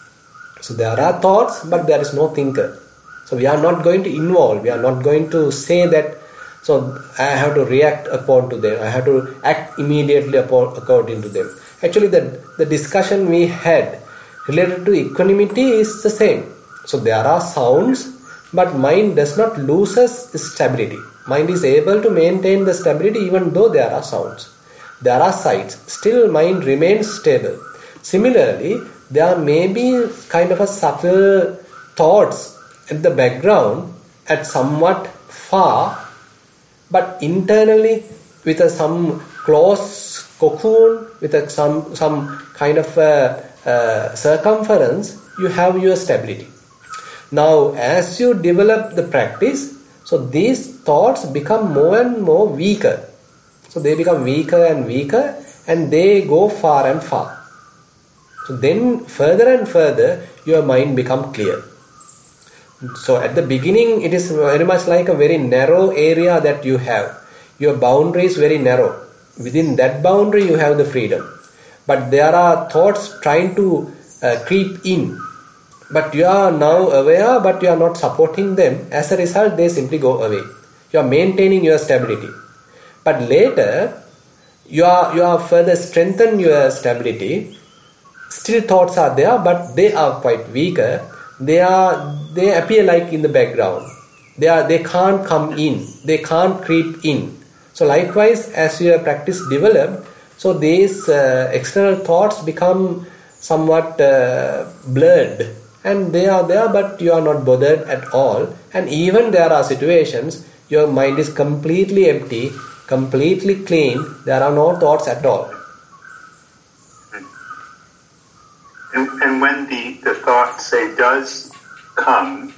So there are thoughts, but there is no thinker. So we are not going to involve, we are not going to say that, so I have to react according to them, I have to act immediately according to them. Actually the, the discussion we had related to equanimity is the same. So there are sounds, but mind does not lose its stability. Mind is able to maintain the stability even though there are sounds. There are sights, still mind remains stable. Similarly, there may be kind of a subtle thoughts at the background at somewhat far, but internally with a some close cocoon, with a some, some kind of a, a circumference, you have your stability. Now, as you develop the practice, so these thoughts become more and more weaker. So they become weaker and weaker, and they go far and far. So then further and further, your mind becomes clear. So at the beginning, it is very much like a very narrow area that you have. Your boundary is very narrow. Within that boundary, you have the freedom. But there are thoughts trying to uh, creep in. But you are now aware, but you are not supporting them. As a result, they simply go away. You are maintaining your stability. But later, you are you are further strengthen your stability. Still thoughts are there, but they are quite weaker. They are they appear like in the background. They are they can't come in. They can't creep in. So likewise, as your practice develops, so these uh, external thoughts become somewhat uh, blurred. And they are there, but you are not bothered at all. And even there are situations, your mind is completely empty, completely clean. There are no thoughts at all. And, and when the, the thought, say, does come,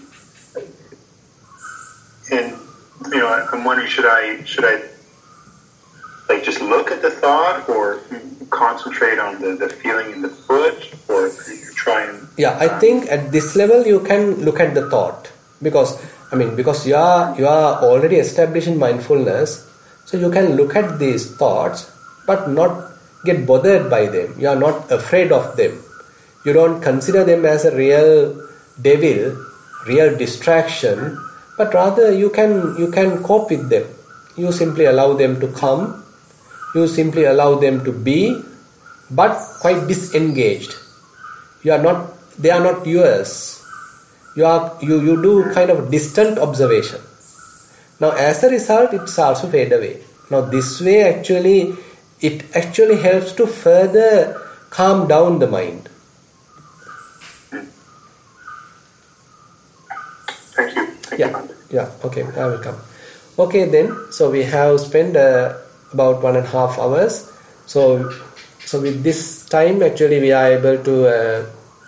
and, you know, I'm wondering, should I, should I, like, just look at the thought or concentrate on the, the feeling in the foot, or you try and... Yeah, I um, think at this level you can look at the thought. Because, I mean, because you are, you are already established in mindfulness, so you can look at these thoughts, but not get bothered by them. You are not afraid of them. You don't consider them as a real devil, real distraction, but rather you can you can cope with them. You simply allow them to come, you simply allow them to be, but quite disengaged. You are not, they are not yours. You are you, you do kind of distant observation. Now as a result, it's also fade away. Now this way actually, it actually helps to further calm down the mind. Thank you. Thank yeah, you, yeah, okay, I will come. Okay then, so we have spent uh, about one and a half hours. So, so with this time actually we are able to uh,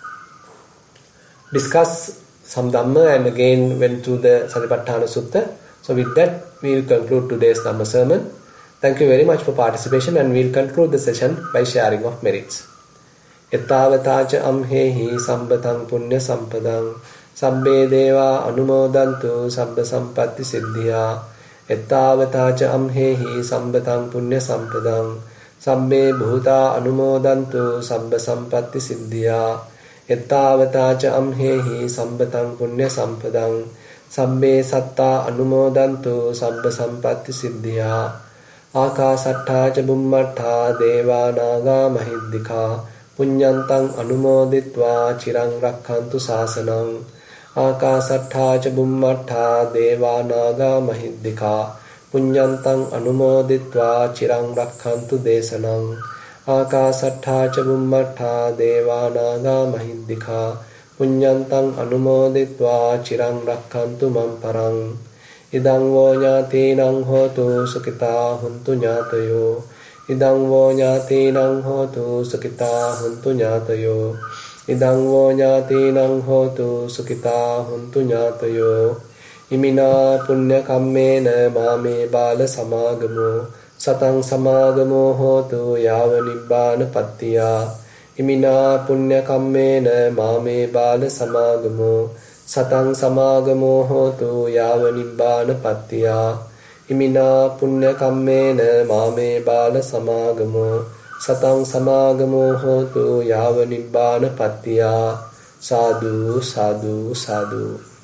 discuss some Dhamma and again went through the Satipatthana Sutta. So with that we will conclude today's Dhamma sermon. Thank you very much for participation, and we will conclude the session by sharing of merits. Ettavataca amhehi sambatang punya sampadang sabbe deva anumodantu sabba sampatti siddhya. Ettavataca amhehi sambatang punya sampadang sabbe bhuta anumodantu sabba sampatti siddhya. Ettavataca amhehi sambatang punya sampadang sabbe satta anumodantu sabba sampatti siddhya. Akasattha ca bummattha deva naga mahiddhika punyantang anumoditva chirang rakkhantu sasanam. Akasattha ca bummattha deva naga mahiddhika punyantang anumoditva chirang rakkhantu desanam. Akasattha ca bummattha deva naga mahiddhika punyantang anumoditva chirang rakkhantu mam parang. Idang vo ñātīnaṁ hotu sukitā huntu ñātayo. Idang vo ñātīnaṁ hotu sukitā huntu ñātayo. Idang vo ñātīnaṁ hotu sukitā huntu ñātayo. Imina punya kammena māme bāla samāgamo satang samāgamo hotu yāva nibbāna pattiyā. Imina punya kammena māme bāla samāgamo satang samāgamo hotu yāva nibbāna pattiyā. Imina punya kammena māme bāla samāgamo satang samāgamo hotu yāva nibbāna pattiyā. Sadhu, sadhu, sadhu.